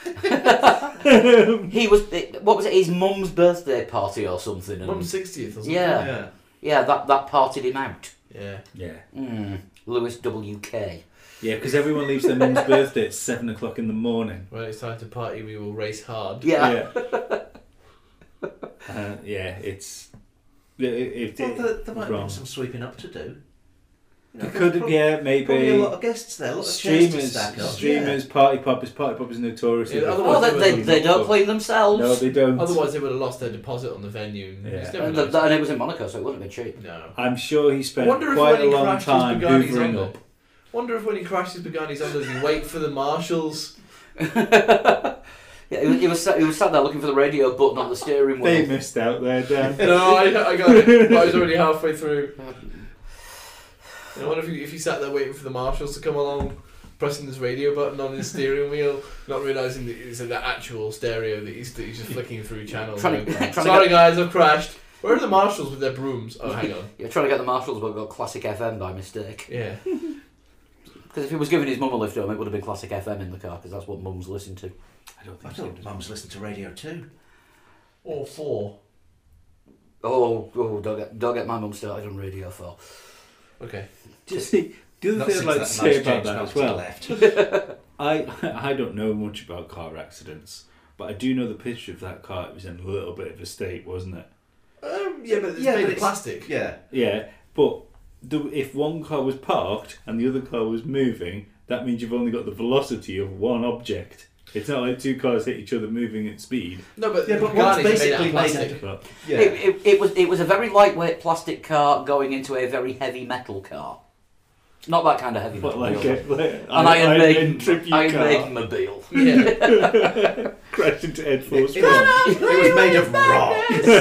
He was, what was it, his mum's birthday party or something? And Mum's sixtieth or something. Yeah. Yeah. yeah, that, that partied him out. Yeah. Yeah. Mm, Lewis W K. Yeah, because everyone leaves their mum's birthday at seven o'clock in the morning. When it's time to party, we will race hard. Yeah. Yeah. uh, yeah, it's. It, it, Well, it, there, there might have wrong. been some sweeping up to do. You know, There could, probably, yeah, probably a maybe. lot of guests there, a lot of chairs to Streamers, stack up. streamers, party poppers, party poppers notoriously. Yeah, Oh, otherwise they, they, they don't clean themselves. No, they don't. Otherwise, they would have lost their deposit on the venue. And Yeah. it's never and, nice. the, and it was in Monaco, so it wouldn't have been cheap. No. I'm sure he I spent wonder if quite when a he long crashed time his Pagani's hoovering under. up. Wonder if when he crashed his Pagani's under, did he wait for the marshals? Yeah, he was, he, was sat, he was sat there looking for the radio button on the steering wheel. They missed out there, Dan. No, I, I got it. But I was already halfway through. I wonder if he, if he sat there waiting for the marshals to come along, pressing his radio button on his steering wheel, not realising that it's an actual stereo that he's, that he's just flicking through channels. Trying to- Going, trying to Sorry get- guys, I've crashed. Where are the marshals with their brooms? Oh, hang on. You're trying to get the marshals, but got Classic F M by mistake. Yeah. Because if he was giving his mum a lift home, it would have been Classic F M in the car, because that's what mums listen to. I don't I think so. thought Mum's listened to radio too. Or four. Oh, oh don't, get, don't get my mum started on Radio four. Okay. Just the other Not thing I'd since like to that say nice about James that Melton as well. left. I I don't know much about car accidents, but I do know the picture of that car. It was in a little bit of a state, wasn't it? Um, yeah, but it's Yeah, made but of it's- plastic. Yeah. Yeah, but the, if one car was parked and the other car was moving, that means you've only got the velocity of one object. It's not like two cars hit each other moving at speed. No, but Yeah, but Pagani's one's made basically out of made plastic. But Yeah. It, it, it was it was a very lightweight plastic car going into a very heavy metal car. Not that kind of heavy But metal. like, car. a, like An Iron Maiden, tribute Iron car Maiden mobile. Yeah. crashed into Ed It, Force. it was, it was made of rock.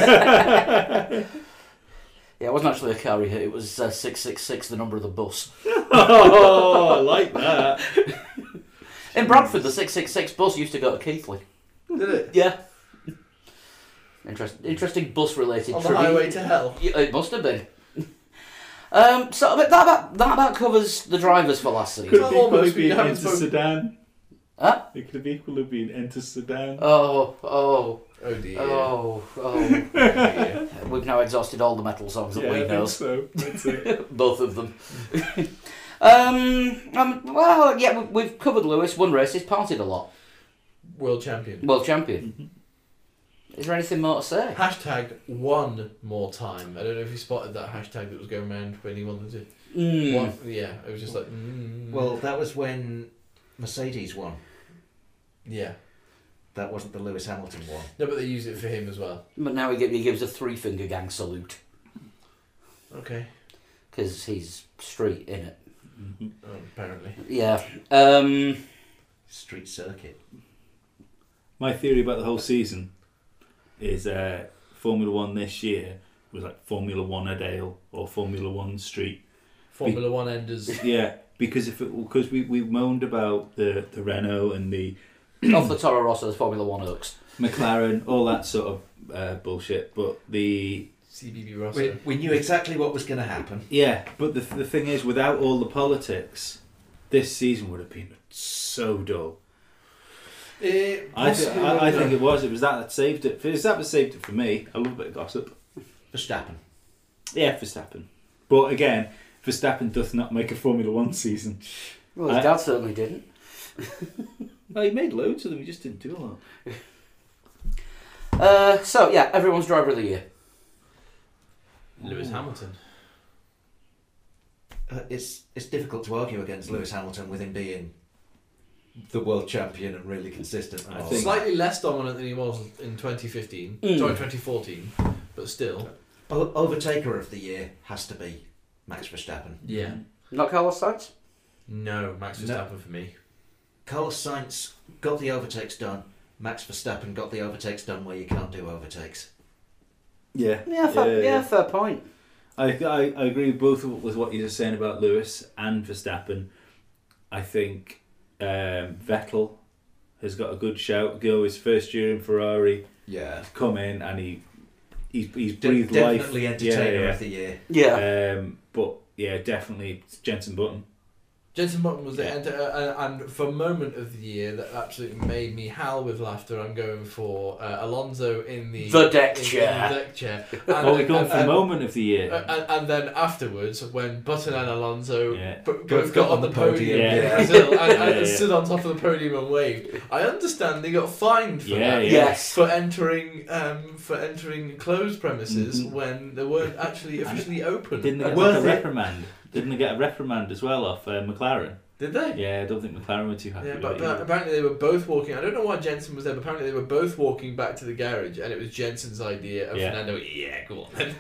Yeah, it wasn't actually a car he hit. It was uh, six six six, the number of the bus. Oh, I like that. In Bradford, the six six six bus used to go to Keighley. Did it? Yeah. Interest, interesting bus-related On the trivia. highway to hell. Yeah, it must have been. um, so but that about that about covers the drivers for last Could season. have Well, equally almost, we been haven't Enter spoken- Sedan. Huh? It could have equally been Enter Sedan. Oh, oh, Oh dear. oh, oh. Oh dear. We've now exhausted all the metal songs that yeah, we I know. think so. That's it. Both of them. um, um, well, yeah, we- we've covered Lewis, won races, parted a lot. World champion. World champion. Is there anything more to say? Hashtag one more time. I don't know if you spotted that hashtag that was going around when he wanted to. Mm. One, yeah, it was just like. Mm, Well, that was when Mercedes won. yeah. That wasn't the Lewis Hamilton one. No, but they use it for him as well. But now he gi- he gives a three finger gang salute Okay. because he's street in it. Mhm. Oh, apparently. Yeah. Um, Street circuit. My theory about the whole season is uh, Formula One this year was like Formula One Adale or Formula One Street. Formula One enders. Yeah, because if it because we, we moaned about the, the Renault and the off the Toro Rosso's Formula One Oaks. McLaren, all that sort of uh, bullshit. But the C B B Rosso. We, we knew exactly what was going to happen. yeah, but the the thing is, without all the politics, this season would have been so dull. It I, th- possibly I, I would think have. it was. It was that that saved it. It was that that saved it for me. I love a bit of gossip. Verstappen. Yeah, Verstappen. But again, Verstappen doth not make a Formula One season. Well, his I- dad certainly didn't. Well, he made loads of them. He just didn't do a lot. Uh, so yeah, everyone's driver of the year. Lewis Hamilton. Uh, it's it's difficult to argue against Lewis Hamilton with him being the world champion and really consistent. I and all think- that. Slightly less dominant than he was in twenty fifteen. Mm. Sorry, twenty fourteen. But still. O- Overtaker of the year has to be Max Verstappen. Yeah. Not Carlos Sainz. No, Max No. Verstappen for me. Carlos Sainz got the overtakes done. Max Verstappen got the overtakes done where you can't do overtakes. Yeah. Yeah, fair, yeah, yeah. fair point. I, I I agree both with what you're saying about Lewis and Verstappen. I think um, Vettel has got a good shout. Go his first year in Ferrari, Yeah. come in and he he's he's De- breathed life. definitely entertainer Yeah, of the year. Yeah. yeah. Um, but yeah, definitely Jensen Button. Jensen Button was the Yeah. enter, uh, and for moment of the year that absolutely made me howl with laughter. I'm going for uh, Alonso in the The deck in, chair. In the deck chair. And, Oh, we're going and- for and- moment of the year. uh, and, and then afterwards, when Button and Alonso Yeah. b- both got on the podium Yeah. in Yeah. Brazil and, and, Yeah, and yeah. stood on top of the podium and waved, I understand they got fined for Yeah, that. yeah. Yes. For entering, um, for entering closed premises Mhm. when they weren't actually officially open. Didn't they get Worth like a it. reprimand? Didn't they get a reprimand as well off uh, McLaren? Did they? Yeah, I don't think McLaren were too happy Yeah, with but, it but either. apparently they were both walking. I don't know why Jensen was there, but apparently they were both walking back to the garage, and it was Jensen's idea of Yeah. Fernando. Yeah, go on then.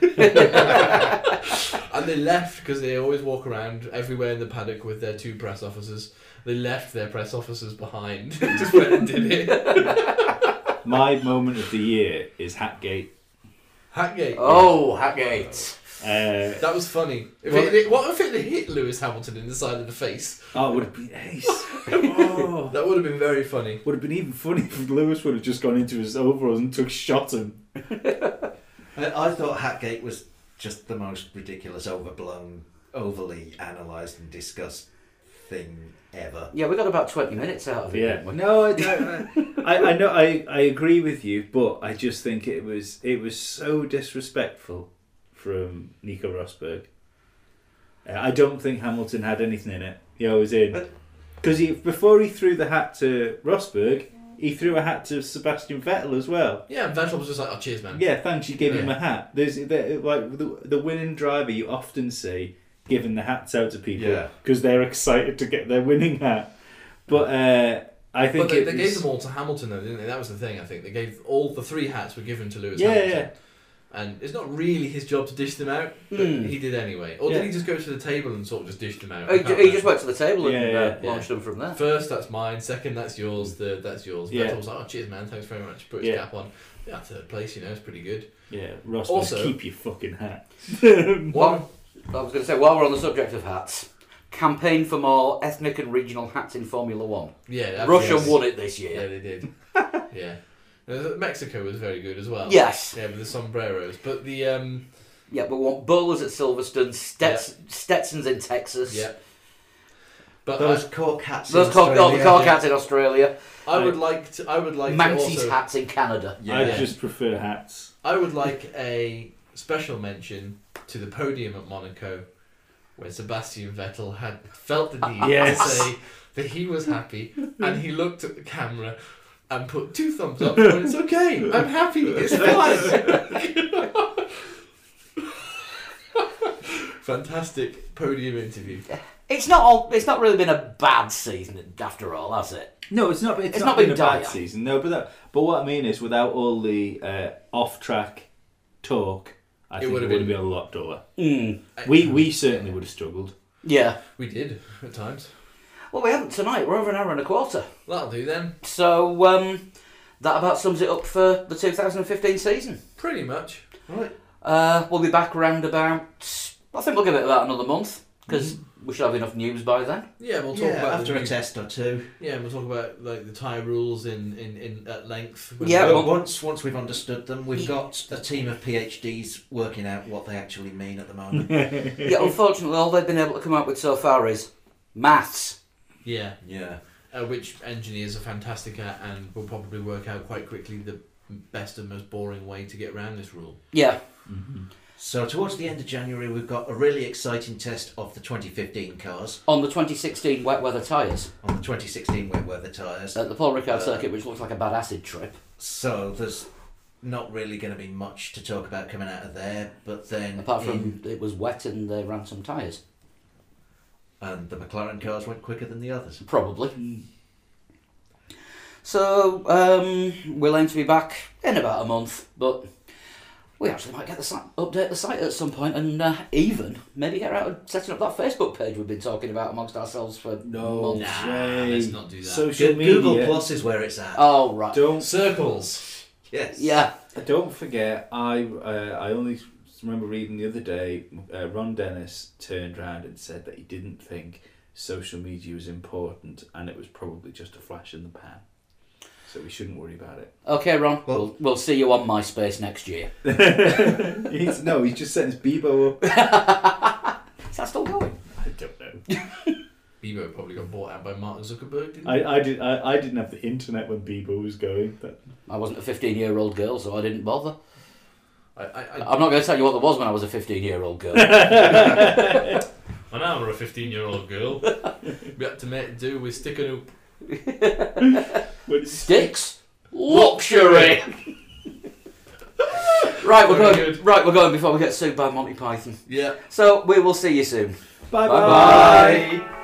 And they left because they always walk around everywhere in the paddock with their two press officers. They left their press officers behind. Just went and did it. My moment of the year is Hatgate. Hackgate. Oh, Hackgate. Uh, That was funny. If Well- it, it- what if it hit Lewis Hamilton in the side of the face? oh, it would have been ace. Oh. That would have been very funny. Would have been even funny if Lewis would have just gone into his overalls and took shot him. I, I thought Hatgate was just the most ridiculous, overblown, overly analysed and discussed thing ever. Yeah, we got about twenty minutes out of it. Yeah. didn't we? No, I don't. I, I know. I, I agree with you, but I just think it was it was so disrespectful from Nico Rosberg. Uh, I don't think Hamilton had anything in it. You know, was in because he before he threw the hat to Rosberg, he threw a hat to Sebastian Vettel as well. Yeah, and Vettel was just like, oh, cheers, man. Yeah, thanks. You gave him Yeah. a hat. There's there, like the, the winning driver. You often see giving the hats out to people Yeah. because they're excited to get their winning hat. But uh, I think But they, it they was, gave them all to Hamilton, though, didn't they? That was the thing. I think they gave all the three hats were given to Lewis Yeah, Hamilton. yeah. And it's not really his job to dish them out, but Hmm. he did anyway. Or Yeah. did he just go to the table and sort of just dish them out? I He, can't he remember. just went to the table and Yeah, uh, yeah. launched them from there. First, that's mine. Second, that's yours. Third, that's yours. Yeah. Vettel was like, oh, cheers, man. Thanks very much. Put his Yeah. cap on. Yeah, third place, you know, it's pretty good. Yeah, Ross Also- must keep your fucking hat. One, I was going to say, while we're on the subject of hats, campaign for more ethnic and regional hats in Formula One. yeah, Russia absolutely. won it this Yeah, year. they did. yeah. Uh, Mexico was very good as well. Yes. Yeah, with the sombreros. But the, um, Yeah, but we want bowlers at Silverstone, Stets- Stetsons in Texas. yeah. But Those I, cork hats. Those in cork, oh, the Australia. cork hats in Australia. I would like to, I would like to Manxi's also, hats in Canada. Yeah. I just prefer hats. I would like a special mention to the podium at Monaco, where Sebastian Vettel had felt the need Yes. to say that he was happy, and he looked at the camera and put two thumbs up. And it's okay. I'm happy. It's fine. Fantastic podium interview. It's not all, It's not really been a bad season after all, has it? No, it's not. It's, It's not, not been, been a bad dire. season. No, but that, but what I mean is, without all the uh, off-track talk, I It think would it have would have been- been a lot duller. Mm. We we certainly would have struggled. Yeah. We did at times. Well, we haven't tonight. We're over an hour and a quarter. That'll do then. So um, that about sums it up for the two thousand fifteen season. Pretty much. Right. Uh, we'll be back round about. I think we'll give it about another month because we should have enough news by then. Yeah, we'll talk Yeah, about after the a new- test or two. Yeah, we'll talk about like the tyre rules in, in, in at length. when Yeah, we- Well, well- once once we've understood them, we've got a team of PhDs working out what they actually mean at the moment. Yeah, unfortunately, all they've been able to come up with so far is maths. yeah, Yeah. uh, which engineers are fantastic at, and will probably work out quite quickly the best and most boring way to get around this rule. Yeah. So towards the end of January, we've got a really exciting test of the twenty fifteen cars On the twenty sixteen wet weather tyres on the twenty sixteen wet weather tyres. at the Paul Ricard Uh, circuit, which looks like a bad acid trip. So there's not really going to be much to talk about coming out of there, but then Apart from in- it was wet and they ran some tyres. and the McLaren cars went quicker than the others. Probably. So, um, we'll aim to be back in about a month, but we actually might get the site, update the site at some point and uh, even maybe get out and setting up that Facebook page we've been talking about amongst ourselves for No, months. Nah, way. let's not do that. Social Go- media. Google Plus is where it's at. Oh, right. Don't Circles. Yes. Yeah. don't forget. I uh, I only remember reading the other day. Uh, Ron Dennis turned around and said that he didn't think social media was important, and it was probably just a flash in the pan. So we shouldn't worry about it. Okay, Ron. Well- we'll, we'll see you on MySpace next year. he's, no, he's just setting his Bebo up. Is that still going? I don't know. Bebo probably got bought out by Mark Zuckerberg, didn't he? I, I did I, I didn't have the internet when Bebo was going. But I wasn't a fifteen-year-old girl, so I didn't bother. I, I, I, I'm not going to tell you what there was when I was a fifteen-year-old girl. When I was a fifteen-year-old girl, we had to make do with stick and hoop. when it's Sticks? Luxury! Right, we're Very going. good. Right, we're going before we get sued by Monty Python. Yeah. So we will see you soon. bye Bye-bye. bye.